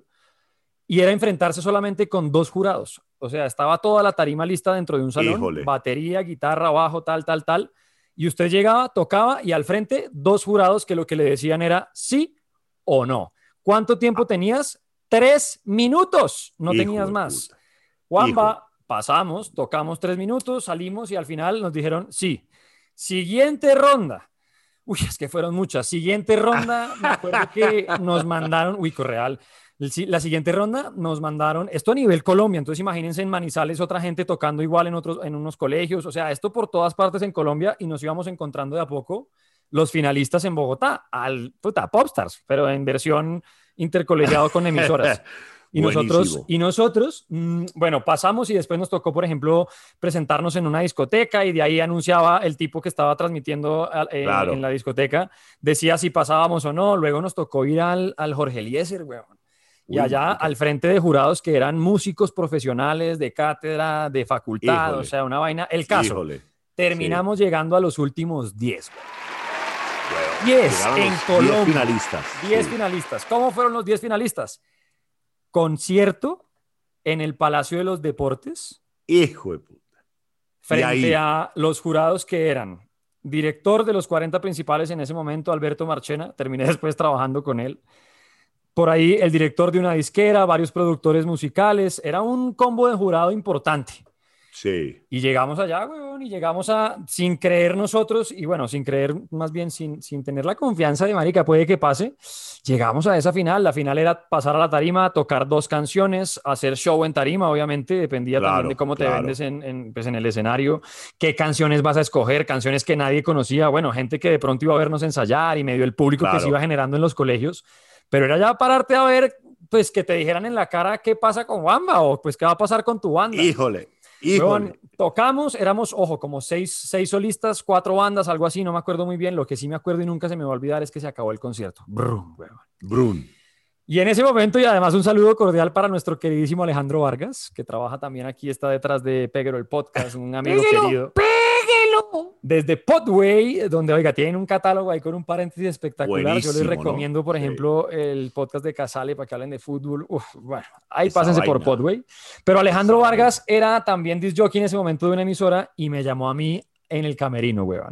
Y era enfrentarse solamente con dos jurados. O sea, estaba toda la tarima lista dentro de un salón, Híjole. batería, guitarra, bajo, tal, tal, tal. Y usted llegaba, tocaba y al frente dos jurados que lo que le decían era sí o no. ¿Cuánto tiempo tenías? Tres minutos. No Hijo tenías de más. puta. Juanba, pasamos, tocamos tres minutos, salimos y al final nos dijeron sí. Siguiente ronda. Uy, es que fueron muchas. Siguiente ronda, me acuerdo que nos mandaron, uy, Correal, la siguiente ronda nos mandaron, esto a nivel Colombia, entonces imagínense en Manizales otra gente tocando igual en, otros, en unos colegios, o sea, esto por todas partes en Colombia y nos íbamos encontrando de a poco los finalistas en Bogotá, al puta, Popstars, pero en versión intercolegiado con emisoras. Y nosotros, y nosotros mmm, bueno, pasamos y después nos tocó, por ejemplo, presentarnos en una discoteca y de ahí anunciaba el tipo que estaba transmitiendo eh, claro. en la discoteca, decía si pasábamos o no, luego nos tocó ir al, al Jorge Eliezer, weón. Y Uy, allá al frente de jurados que eran músicos profesionales de cátedra, de facultad, Híjole. O sea, una vaina. El caso, Híjole. terminamos sí. llegando a los últimos diez. diez en Colombia. diez finalistas. diez sí. finalistas. ¿Cómo fueron los diez finalistas? Concierto en el Palacio de los Deportes. Hijo de puta. Frente a los jurados que eran director de los cuarenta principales en ese momento, Alberto Marchena. Terminé después trabajando con él. Por ahí el director de una disquera, varios productores musicales. Era un combo de jurado importante. Sí. Y llegamos allá, weón, y llegamos a, sin creer nosotros, y bueno, sin creer, más bien sin, sin tener la confianza de marica, puede que pase, llegamos a esa final. La final era pasar a la tarima, tocar dos canciones, hacer show en tarima, obviamente, dependía claro, también de cómo claro. te vendes en, en, pues en el escenario, qué canciones vas a escoger, canciones que nadie conocía, bueno, gente que de pronto iba a vernos ensayar y medio el público claro. que se iba generando en los colegios, pero era ya pararte a ver, pues que te dijeran en la cara qué pasa con Wamba o pues qué va a pasar con tu banda. Híjole. Bueno, tocamos, éramos, ojo, como seis, seis solistas, cuatro bandas, algo así, no me acuerdo muy bien. Lo que sí me acuerdo y nunca se me va a olvidar es que se acabó el concierto. Brum, Brum. Y en ese momento, y además un saludo cordial para nuestro queridísimo Alejandro Vargas, que trabaja también aquí, está detrás de Péguelo el Podcast, un amigo Péguelo, querido. ¡Péguelo! Desde Podway, donde, oiga, tienen un catálogo ahí con un paréntesis espectacular. Buenísimo, yo les recomiendo, ¿no? por ejemplo, sí. el podcast de Casale para que hablen de fútbol. Uf, bueno, ahí Esa pásense vaina. por Podway. Pero Alejandro Esa Vargas vaina. era también disc jockey en ese momento de una emisora y me llamó a mí en el camerino, weón.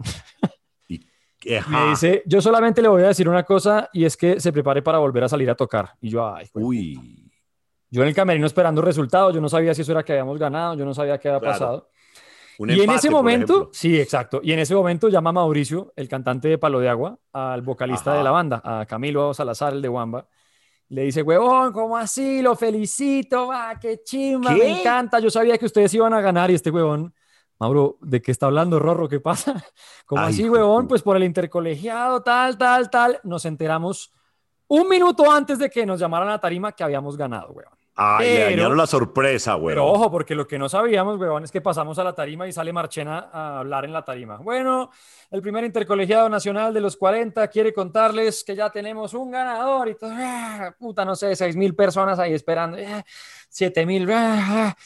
Me dice, yo solamente le voy a decir una cosa y es que se prepare para volver a salir a tocar. Y yo, ay, uy. Yo en el camerino esperando resultados, yo no sabía si eso era que habíamos ganado, yo no sabía qué había claro. pasado. Un y empate, en ese momento, sí, exacto. Y en ese momento llama Mauricio, el cantante de Palo de Agua, al vocalista Ajá. de la banda, a Camilo Salazar, el de Wamba. Le dice, huevón, ¿cómo así? Lo felicito, va, qué chimba, ¿Qué? me encanta. Yo sabía que ustedes iban a ganar y este huevón, Mauro, ¿de qué está hablando Rorro? ¿Qué pasa? ¿Cómo Ay, así, huevón? Pues por el intercolegiado, tal, tal, tal. Nos enteramos un minuto antes de que nos llamaran a tarima que habíamos ganado, huevón. Ay, pero, le dañaron la sorpresa, güey. Pero ojo, porque lo que no sabíamos, weón, es que pasamos a la tarima y sale Marchena a hablar en la tarima. Bueno, el primer intercolegiado nacional de los cuarenta quiere contarles que ya tenemos un ganador y todo, ah, puta, no sé, seis mil personas ahí esperando, ah, siete mil. Ah,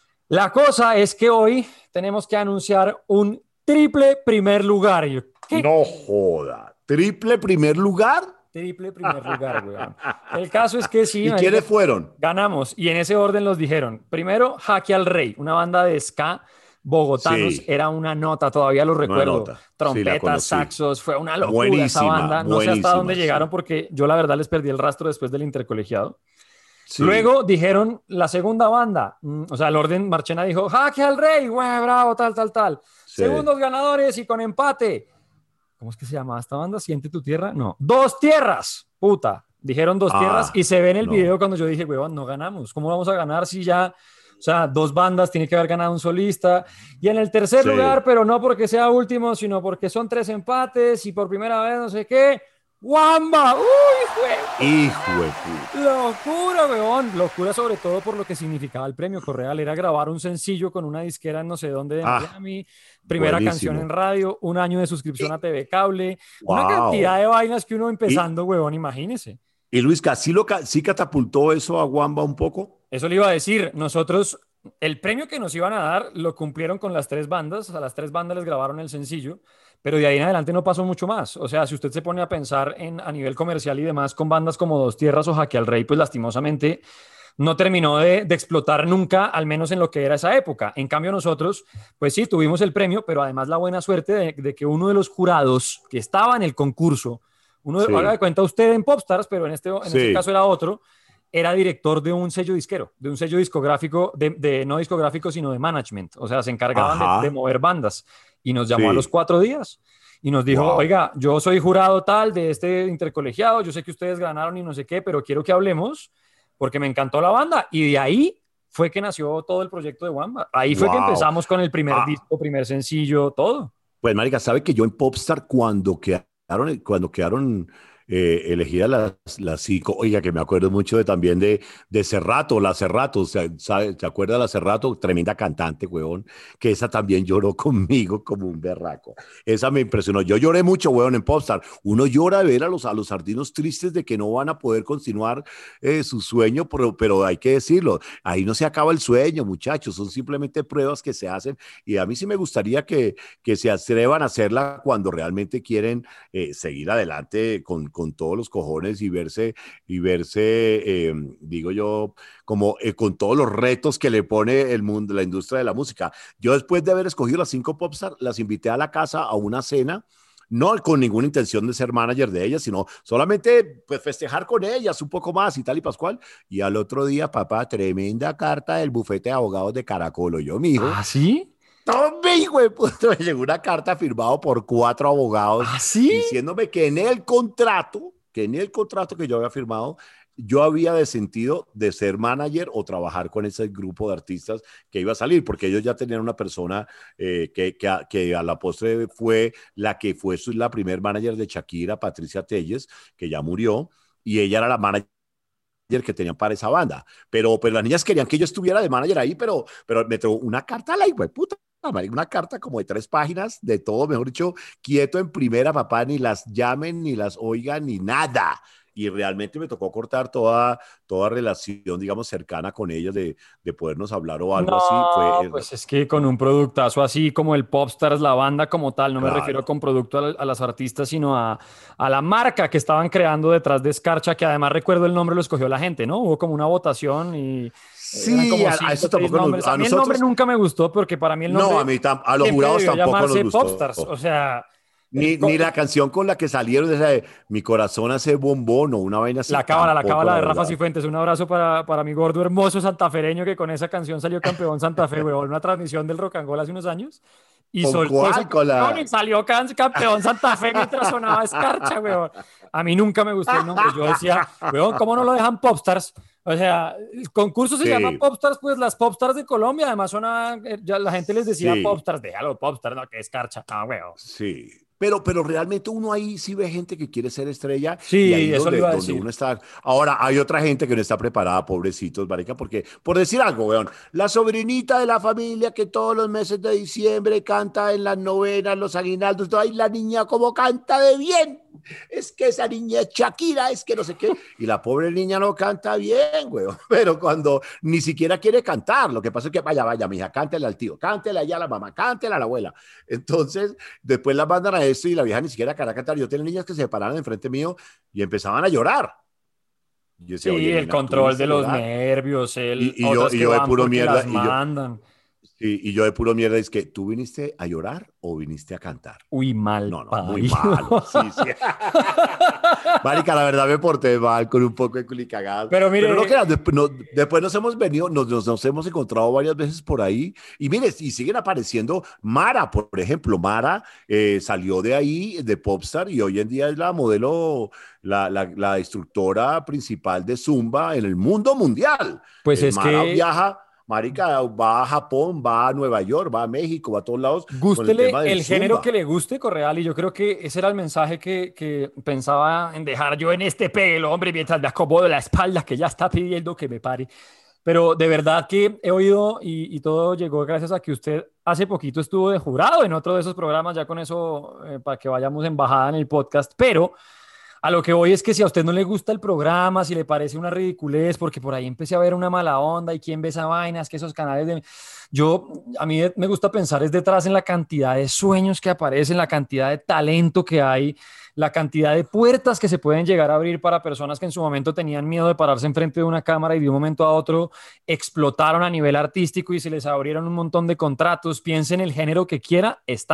la cosa es que hoy tenemos que anunciar un triple primer lugar. Y yo, ¿qué? No joda, ¿triple primer lugar? Triple primer lugar, weón. El caso es que sí. ¿Y quiénes fueron? Ganamos. Y en ese orden los dijeron. Primero, Jaque al Rey, una banda de ska bogotanos. Sí. Era una nota, todavía lo recuerdo. Trompetas, sí, saxos, fue una locura buenísima, esa banda. No sé hasta dónde sí. llegaron porque yo la verdad les perdí el rastro después del intercolegiado. Sí. Luego dijeron la segunda banda. O sea, el orden, Marchena dijo, Jaque al Rey, güey, bravo, tal, tal, tal. Sí. Segundos ganadores y con empate. ¿Cómo es que se llamaba esta banda? ¿Siente tu tierra? No. ¡Dos tierras! Puta. Dijeron dos ah, tierras y se ve en el no. video cuando yo dije, huevón, no ganamos. ¿Cómo vamos a ganar si ya, o sea, dos bandas, tiene que haber ganado un solista? Y en el tercer sí. lugar, pero no porque sea último, sino porque son tres empates y por primera vez no sé qué, ¡Wamba! ¡Uy, güey! ¡Hijo de puta! ¡Locura, weón! Locura sobre todo por lo que significaba el premio. Correal era grabar un sencillo con una disquera en no sé dónde de ah, Miami, primera buenísimo. canción en radio, un año de suscripción a T V Cable, wow. una cantidad de vainas que uno empezando, y, weón, imagínese. Y Luisca, ¿sí, lo, ¿sí catapultó eso a Wamba un poco? Eso le iba a decir. Nosotros, el premio que nos iban a dar lo cumplieron con las tres bandas. A las tres bandas les grabaron el sencillo. Pero de ahí en adelante no pasó mucho más. O sea, si usted se pone a pensar en, a nivel comercial y demás, con bandas como Dos Tierras o Jaque al Rey, pues lastimosamente no terminó de, de explotar nunca, al menos en lo que era esa época. En cambio nosotros, pues sí, tuvimos el premio, pero además la buena suerte de, de que uno de los jurados que estaba en el concurso, uno de, sí. haga de cuenta usted en Popstars, pero en, este, en sí. este caso era otro, era director de un sello disquero, de un sello discográfico, de, de no discográfico, sino de management. O sea, se encargaban de, de mover bandas. Y nos llamó sí. a los cuatro días y nos dijo, Wow. oiga, yo soy jurado tal de este intercolegiado, yo sé que ustedes ganaron y no sé qué, pero quiero que hablemos porque me encantó la banda. Y de ahí fue que nació todo el proyecto de Wamba. Ahí fue que Wow. empezamos con el primer Ah, disco, primer sencillo, todo. pues, marica, sabe que yo en Popstar, cuando quedaron, cuando quedaron eh, elegidas las, las cinco, oiga, que me acuerdo mucho de, también de, de Cerrato, la Cerrato, ¿se, sabe- ¿se acuerda de la Cerrato? Tremenda cantante, huevón, que esa también lloró conmigo como un berraco. Esa me impresionó. Yo lloré mucho, huevón, en Popstar. Uno llora de ver a los, a los artistas tristes de que no van a poder continuar eh, su sueño, pero, pero hay que decirlo, ahí no se acaba el sueño, muchachos, son simplemente pruebas que se hacen y a mí sí me gustaría que que se atrevan a hacerla cuando realmente quieren eh, seguir adelante con, con todos los cojones y verse, y verse eh, digo yo, como eh, con todos los retos que le pone el mundo, la industria de la música. Yo después de haber escogido las cinco popstars, las invité a la casa a una cena, no con ninguna intención de ser manager de ellas, sino solamente pues festejar con ellas un poco más y tal y pascual. Y al otro día, papá, tremenda carta del bufete de abogados de Caracol. Yo, mi hijo, ¿Ah, sí? Tommy, hijo de puta, me llegó una carta firmada por cuatro abogados ¿Ah, sí? diciéndome que en el contrato, que en el contrato que yo había firmado, yo había de sentido de ser manager o trabajar con ese grupo de artistas que iba a salir, porque ellos ya tenían una persona eh, que, que, a, que a la postre fue la que fue su, la primer manager de Shakira, Patricia Telles, que ya murió, y ella era la manager que tenían para esa banda. Pero, pero las niñas querían que yo estuviera de manager ahí, pero, pero me trajo una carta a la puta. Una carta como de tres páginas, de todo, mejor dicho, quieto en primera, papá, ni las llamen, ni las oigan, ni nada. Y realmente me tocó cortar toda, toda relación, digamos, cercana con ellas de, de podernos hablar o algo así. Fue, No, eh, pues es que con un productazo así como el Popstars, la banda como tal, no me refiero claro. con producto a, a las artistas, sino a, a la marca que estaban creando detrás de Escarcha, que además recuerdo el nombre lo escogió la gente, ¿no? Hubo como una votación y eh, eran Sí, como a, a cinco eso o seis tampoco nos, nombres. A a mí el nombre nosotros, nunca me gustó porque para mí el no, a nombre mí, tam- a los siempre jurados debió tampoco nos llamarse gustó. Popstars. O sea, el, Ni, co- ni la canción con la que salieron, esa de Mi corazón hace bombón o una vaina así, La cábala, la tampoco, cábala la de Rafa verdad. Cifuentes. Un abrazo para, para mi gordo hermoso santafereño que con esa canción salió campeón Santa Fe, weón. Una transmisión del Rock and Roll hace unos años. Y ¿Con soltó esa cuál? Con canción y la... salió can- campeón Santa Fe mientras sonaba Escarcha, weón. A mí nunca me gustó el nombre. Yo decía, weón, ¿cómo no lo dejan Popstars? O sea, el concurso se llama Sí, Popstars, pues las Popstars de Colombia. Además, suena, eh, ya la gente les decía sí, Popstars, déjalo Popstars, no, que Escarcha. No, weón. sí. Pero, pero realmente uno ahí sí ve gente que quiere ser estrella y ahí Sí, eso le donde, iba a donde decir. uno está. Ahora, hay otra gente que no está preparada, pobrecitos, marica, porque, por decir algo, weón, la sobrinita de la familia que todos los meses de diciembre canta en las novenas, los aguinaldos, todo, ay, la niña como canta de bien. Es que esa niña es Shakira, es que no sé qué. Y la pobre niña no canta bien, weón. Pero cuando ni siquiera quiere cantar, lo que pasa es que vaya, vaya, mija, cántela al tío, cántela ya a la mamá, cántela a la abuela. Entonces, después la mandan a esto y la vieja ni siquiera quería cantar. Yo tenía niñas que se paraban enfrente mío y empezaban a llorar. Yo decía, oye, Sí, el nena, ¿tú control viniste de a los llorar? nervios, el, Y, y yo, otras y que yo de van puro porque mierda, las y yo, mandan. y, y yo de puro mierda, es que, ¿tú viniste a llorar o viniste a cantar? Uy, mal No, no, muy parido. malo. Sí, sí. Marica, la verdad me porté mal con un poco de culicagadas. Pero Pero no mire, creas, después, no- después nos hemos venido, nos, nos, nos hemos encontrado varias veces por ahí. Y mire, y siguen apareciendo. Mara, por ejemplo, Mara eh, salió de ahí, de Popstar, y hoy en día es la modelo, la, la, la instructora principal de Zumba en el mundo mundial. pues Eh, es Mara que viaja. Marica, va a Japón, va a Nueva York, va a México, va a todos lados con el gústele tema del el género que Zumba. le guste, Correal, y yo creo que ese era el mensaje que, que pensaba en dejar yo en este pelo, hombre, mientras me acomodo la espalda, que ya está pidiendo que me pare. Pero de verdad que he oído y, y todo llegó gracias a que usted hace poquito estuvo de jurado en otro de esos programas, ya con eso, eh, para que vayamos en bajada en el podcast, pero a lo que voy es que si a usted no le gusta el programa, si le parece una ridiculez, porque por ahí empecé a ver una mala onda y quién ve esa vaina, es que esos canales de... Yo, a mí me gusta pensar es detrás en la cantidad de sueños que aparecen, la cantidad de talento que hay, la cantidad de puertas que se pueden llegar a abrir para personas que en su momento tenían miedo de pararse enfrente de una cámara y de un momento a otro explotaron a nivel artístico y se les abrieron un montón de contratos. Piensen el género que quiera, está.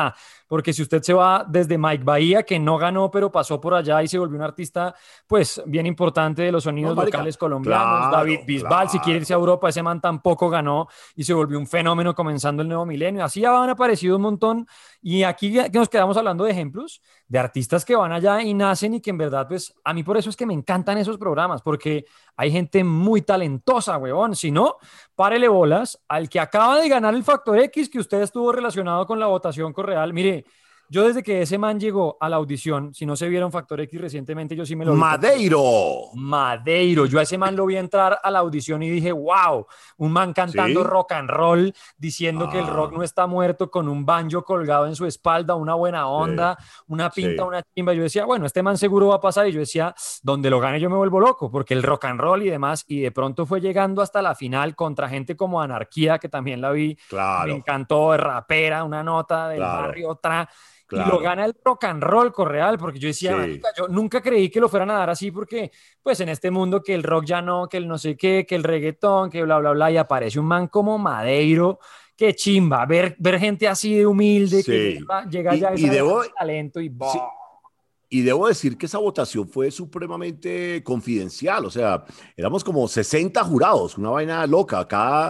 porque si usted se va desde Mike Bahía, que no ganó, pero pasó por allá y se volvió un artista, pues, bien importante de los No, sonidos marica, locales colombianos, David claro, Bisbal, si quiere irse a claro. Europa, ese man tampoco ganó y se volvió un fenómeno comenzando el nuevo milenio. Así ya van aparecido un montón y aquí que nos quedamos hablando de ejemplos de artistas que van allá y nacen y que en verdad, pues, a mí por eso es que me encantan esos programas, porque hay gente muy talentosa, huevón. Si no, párele bolas al que acaba de ganar el Factor X, que usted estuvo relacionado con la votación Correal. Mire, yo desde que ese man llegó a la audición, si no se vieron Factor X recientemente, yo sí me lo vi completo. Madeiro. Madeiro, yo a ese man lo vi entrar a la audición y dije, wow, un man cantando ¿Sí? rock and roll, diciendo que el rock Ah, no está muerto, con un banjo colgado en su espalda, una buena sí, onda, una pinta, sí. una chimba. Yo decía, bueno, este man seguro va a pasar. Y yo decía, donde lo gane yo me vuelvo loco, porque el rock and roll y demás, y de pronto fue llegando hasta la final contra gente como Anarquía, que también la vi, me Claro, encantó, rapera, una nota del claro, barrio, otra, y lo claro. gana el rock and roll Correal, porque yo decía, Sí. marica, yo nunca creí que lo fueran a dar así, porque pues en este mundo que el rock ya no, que el no sé qué, que el reggaetón, que bla, bla, bla, y aparece un man como Madeiro, qué chimba, ver, ver gente así de humilde, que Sí. llega, llega Y, ya y esa debo, gran talento y sí, ¡boh! y debo decir que esa votación fue supremamente confidencial, o sea, éramos como sesenta jurados, una vaina loca. Cada,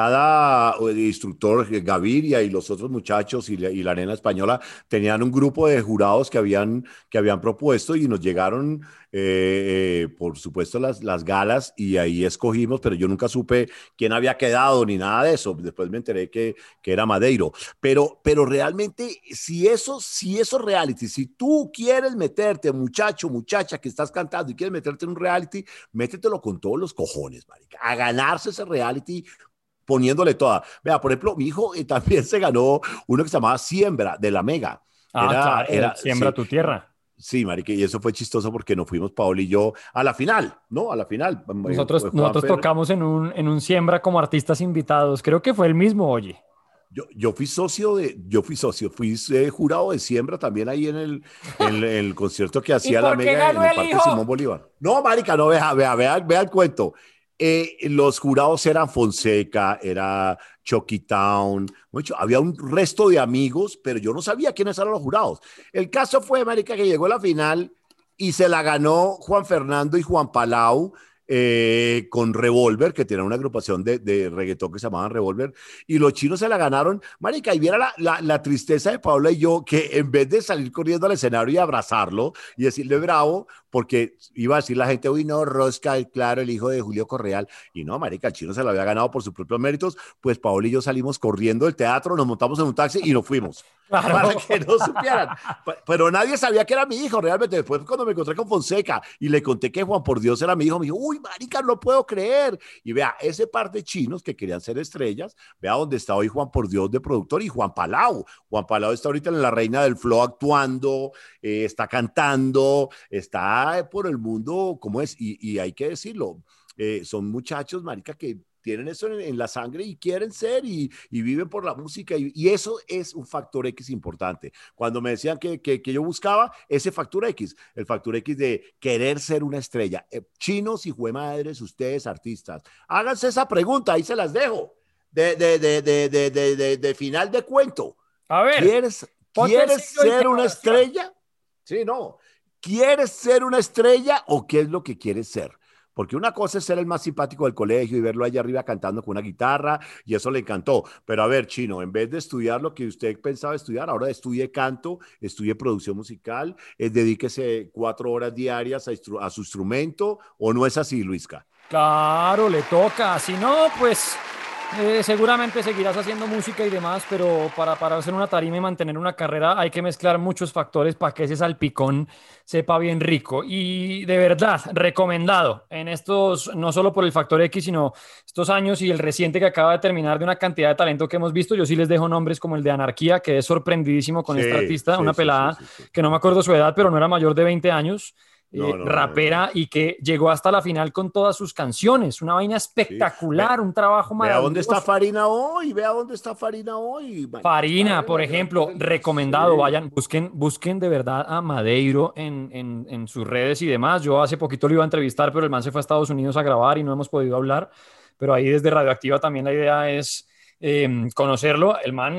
cada eh, instructor, eh, Gaviria y los otros muchachos y la, y la Arena Española tenían un grupo de jurados que habían, que habían propuesto y nos llegaron, eh, eh, por supuesto, las, las galas y ahí escogimos, pero yo nunca supe quién había quedado ni nada de eso. Después me enteré que, que era Madeiro. Pero, pero realmente, si eso, si esos reality, si tú quieres meterte, muchacho, muchacha, que estás cantando y quieres meterte en un reality, métetelo con todos los cojones, marica, a ganarse ese reality poniéndole toda. Vea, por ejemplo, mi hijo eh, también se ganó uno que se llamaba Siembra, de la Mega. Ah, Era, claro, el era, Siembra sí, tu tierra. sí, marica, y eso fue chistoso porque nos fuimos, Paola y yo, a la final, ¿no? A la final. Eh, Nosotros, Fue nosotros Juanfer. tocamos en un, en un Siembra como artistas invitados. Creo que fue el mismo, oye. Yo, yo fui socio de, yo fui socio, fui eh, jurado de Siembra también ahí en el, en el concierto que ¿Y hacía la por qué Mega ganó en el el Parque hijo? Simón Bolívar. No, marica, no, vea, vea, vea, vea el cuento. Eh, los jurados eran Fonseca, era Chucky Town, mucho, había un resto de amigos, pero yo no sabía quiénes eran los jurados. El caso fue, marica, que llegó a la final y se la ganó Juan Fernando y Juan Palau, eh, con Revolver, que tiene una agrupación de, de reggaetón que se llamaban Revolver, y los chinos se la ganaron, marica, y viera la, la, la tristeza de Paula y yo, que en vez de salir corriendo al escenario y abrazarlo y decirle bravo, porque iba a decir la gente, uy, no, Rosca, claro, el hijo de Julio Correal, y no, marica, el chino se lo había ganado por sus propios méritos, pues Paola y yo salimos corriendo del teatro, nos montamos en un taxi y nos fuimos. Para Claro. que no supieran. Pero nadie sabía que era mi hijo, realmente. Después, cuando me encontré con Fonseca y le conté que Juan por Dios era mi hijo, me dijo, uy, marica, no puedo creer. Y vea, ese par de chinos que querían ser estrellas, vea dónde está hoy Juan por Dios de productor y Juan Palau. Juan Palau está ahorita en La Reina del Flow actuando, eh, está cantando, está por el mundo, ¿cómo es? Y, y hay que decirlo, eh, son muchachos, marica, que tienen eso en, en la sangre y quieren ser y, y viven por la música y, y, eso es un factor X importante. Cuando me decían que, que, que yo buscaba ese factor X, el factor X de querer ser una estrella. Eh, chinos y juemadres, ustedes artistas, háganse esa pregunta, ahí se las dejo, de, de, de, de, de, de, de, de final de cuento. A ver, ¿Quieres, ponte el ¿quieres signo de ser una interrogación. estrella? Sí, no. ¿Quieres ser una estrella o qué es lo que quieres ser? Porque una cosa es ser el más simpático del colegio y verlo allá arriba cantando con una guitarra, y eso le encantó. Pero a ver, Chino, en vez de estudiar lo que usted pensaba estudiar, ahora estudie canto, estudie producción musical, eh, dedíquese cuatro horas diarias a, a su instrumento, ¿o no es así, Luisca? Claro, le toca. Si no, pues eh, seguramente seguirás haciendo música y demás, pero para pararse en una tarima y mantener una carrera hay que mezclar muchos factores para que ese salpicón sepa bien rico. Y de verdad, recomendado en estos, no solo por el factor X, sino estos años y el reciente que acaba de terminar, de una cantidad de talento que hemos visto. Yo sí les dejo nombres como el de Anarquía, que es sorprendidísimo con esta Sí, artista, sí, una sí, sí, pelada sí, sí. que no me acuerdo su edad, pero no era mayor de veinte años. No, Eh, no, no, no, no. rapera y que llegó hasta la final con todas sus canciones, una vaina Sí. Ve, espectacular, un trabajo vea dónde está maravilloso. Farina hoy, vea dónde está Farina hoy. Marica, está Farina, en por las grandes ejemplo, ligas. recomendado, Sí. vayan, busquen, busquen de verdad a Madeiro en, en, en sus redes y demás. Yo hace poquito lo iba a entrevistar, pero el man se fue a Estados Unidos a grabar y no hemos podido hablar, pero ahí desde Radioactiva también la idea es eh, conocerlo. El man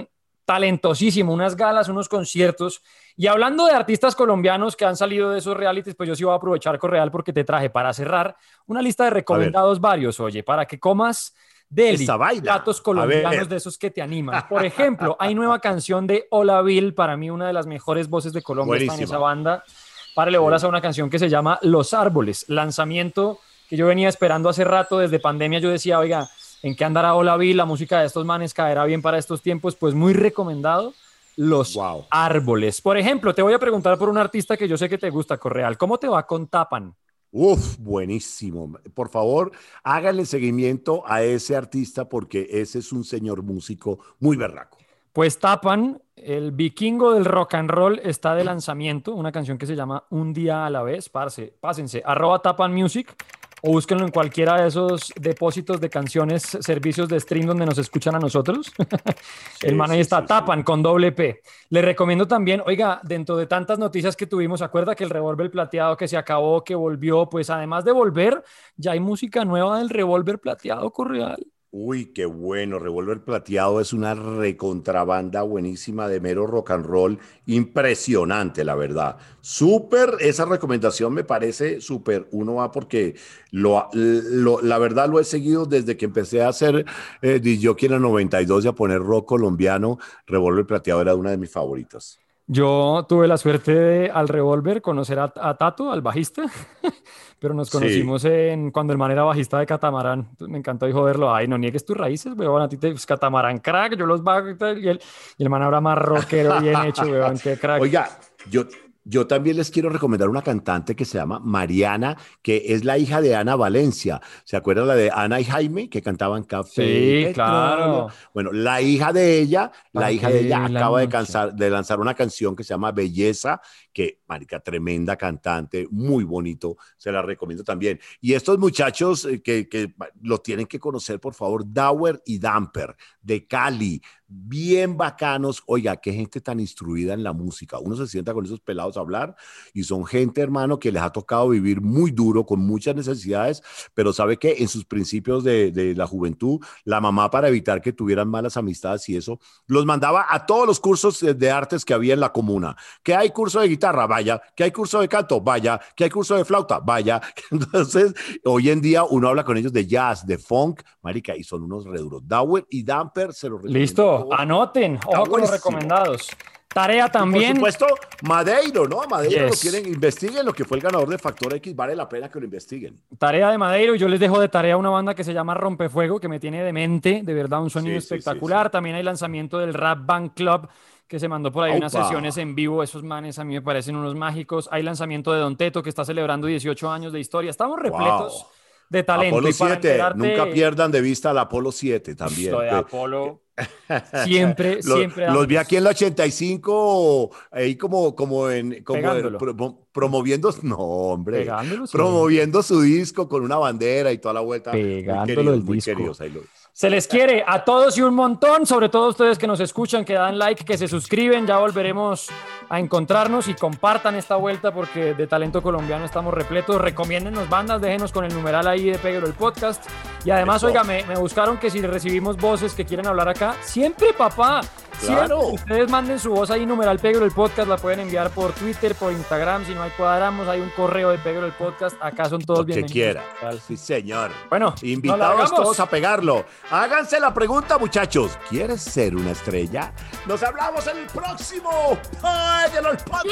talentosísimo, unas galas, unos conciertos. Y hablando de artistas colombianos que han salido de esos realities, pues yo sí voy a aprovechar, Correal, porque te traje para cerrar una lista de recomendados varios, oye, para que comas deli, platos colombianos de esos que te animan. Por ejemplo, hay nueva canción de Hola Bill, para mí una de las mejores voces de Colombia. Buenísima. Está en esa banda. Párale bolas sí. a una canción que se llama Los Árboles, lanzamiento que yo venía esperando hace rato, desde pandemia yo decía, oiga, ¿en qué andará Hola Bill? La música de estos manes caerá bien para estos tiempos, pues muy recomendado. Los wow. Árboles. Por ejemplo, te voy a preguntar por un artista que yo sé que te gusta, Correal. ¿Cómo te va con Tapan? Uf, buenísimo. Por favor, háganle seguimiento a ese artista porque ese es un señor músico muy berraco. Pues Tapan, el vikingo del rock and roll, está de lanzamiento, una canción que se llama Un Día a la Vez. Parce, pásense, arroba Tapan Music, o búsquenlo en cualquiera de esos depósitos de canciones, servicios de stream donde nos escuchan a nosotros. Sí, el man ahí sí, está, sí, Tapan, sí. con doble P. Le recomiendo también, oiga, dentro de tantas noticias que tuvimos, ¿se acuerda que el Revólver Plateado que se acabó, que volvió? Pues además de volver, ya hay música nueva del Revólver Plateado, Correal. Uy, qué bueno, Revólver Plateado es una recontrabanda buenísima de mero rock and roll, impresionante, la verdad. Súper, esa recomendación me parece súper, uno va porque lo, lo, la verdad lo he seguido desde que empecé a hacer eh, disc jockey en el noventa y dos y a poner rock colombiano. Revólver Plateado era una de mis favoritas. Yo tuve la suerte de, al Revólver, conocer a, a Tato, al bajista, pero nos conocimos sí. en, cuando el man era bajista de Catamarán. Entonces me encantó y joderlo. Ay, no niegues tus raíces, weón, a ti te pues, Catamarán crack, yo los bajo y tal, y el, y el man ahora más rockero bien hecho, weón, qué crack. Oiga, yo... Yo también les quiero recomendar una cantante que se llama Mariana, que es la hija de Ana Valencia. ¿Se acuerdan la de Ana y Jaime que cantaban Café? Sí, Petróleo? Claro. Bueno, la hija de ella, la okay, hija de ella acaba de, cansar, de lanzar una canción que se llama Belleza, que, marica, tremenda cantante, muy bonito, se la recomiendo también. Y estos muchachos que, que lo tienen que conocer, por favor, Dauer y Damper, de Cali, bien bacanos. Oiga, qué gente tan instruida en la música. Uno se sienta con esos pelados a hablar y son gente, hermano, que les ha tocado vivir muy duro, con muchas necesidades, pero sabe que en sus principios de, de la juventud, la mamá, para evitar que tuvieran malas amistades y eso, los mandaba a todos los cursos de artes que había en la comuna. Que hay curso de guitarra, vaya. Que hay curso de canto, vaya. Que hay curso de flauta, vaya. Entonces, hoy en día uno habla con ellos de jazz, de funk, marica, y son unos reduros. Dauer y Damper se los recomiendo. Listo, anoten, ojo con los recomendados. Tarea también. Y por supuesto, Madeiro, ¿no? Madeiro yes. lo tienen, investiguen lo que fue el ganador de Factor X, vale la pena que lo investiguen. Tarea de Madeiro, yo les dejo de tarea una banda que se llama Rompefuego, que me tiene demente, de verdad, un sonido sí, espectacular. Sí, sí, sí. También hay lanzamiento del Rap Band Club, que se mandó por ahí Opa. unas sesiones en vivo, esos manes a mí me parecen unos mágicos. Hay lanzamiento de Don Teto, que está celebrando dieciocho años de historia. Estamos repletos wow. de talento. Apolo siete, enterarte... nunca pierdan de vista al Apolo siete también. Lo de Apolo... Siempre, los, siempre. Los vi aquí en la ochenta y cinco, ahí como, como en como en, pro, promoviendo, no, hombre, Pegándolo, promoviendo sí. su disco con una bandera y toda la vuelta. Pegándolo muy queridos, el muy disco. queridos, ahí lo ves. Se les quiere a todos y un montón, sobre todo ustedes que nos escuchan, que dan like, que se suscriben. Ya volveremos a encontrarnos y compartan esta vuelta porque de talento colombiano estamos repletos. Recomiéndennos bandas, déjenos con el numeral ahí de Péguelo el Podcast. Y además, Eso. oiga, me, me buscaron que si recibimos voces que quieren hablar acá, siempre, papá. Claro. Siempre. Ustedes manden su voz ahí, numeral Péguelo el Podcast, la pueden enviar por Twitter, por Instagram, si no hay cuadramos, hay un correo de Péguelo el Podcast. Acá son todos bienvenidos. Que quiera. Sí, señor. Bueno, invitados todos a pegarlo. Háganse la pregunta, muchachos. ¿Quieres ser una estrella? Nos hablamos en el próximo Péguelo el Podcast.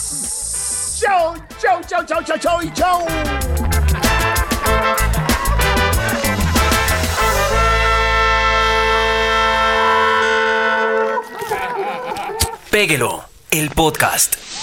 Yes. Chau, chau, chau, chau, chau, chau y chau. Péguelo, el podcast.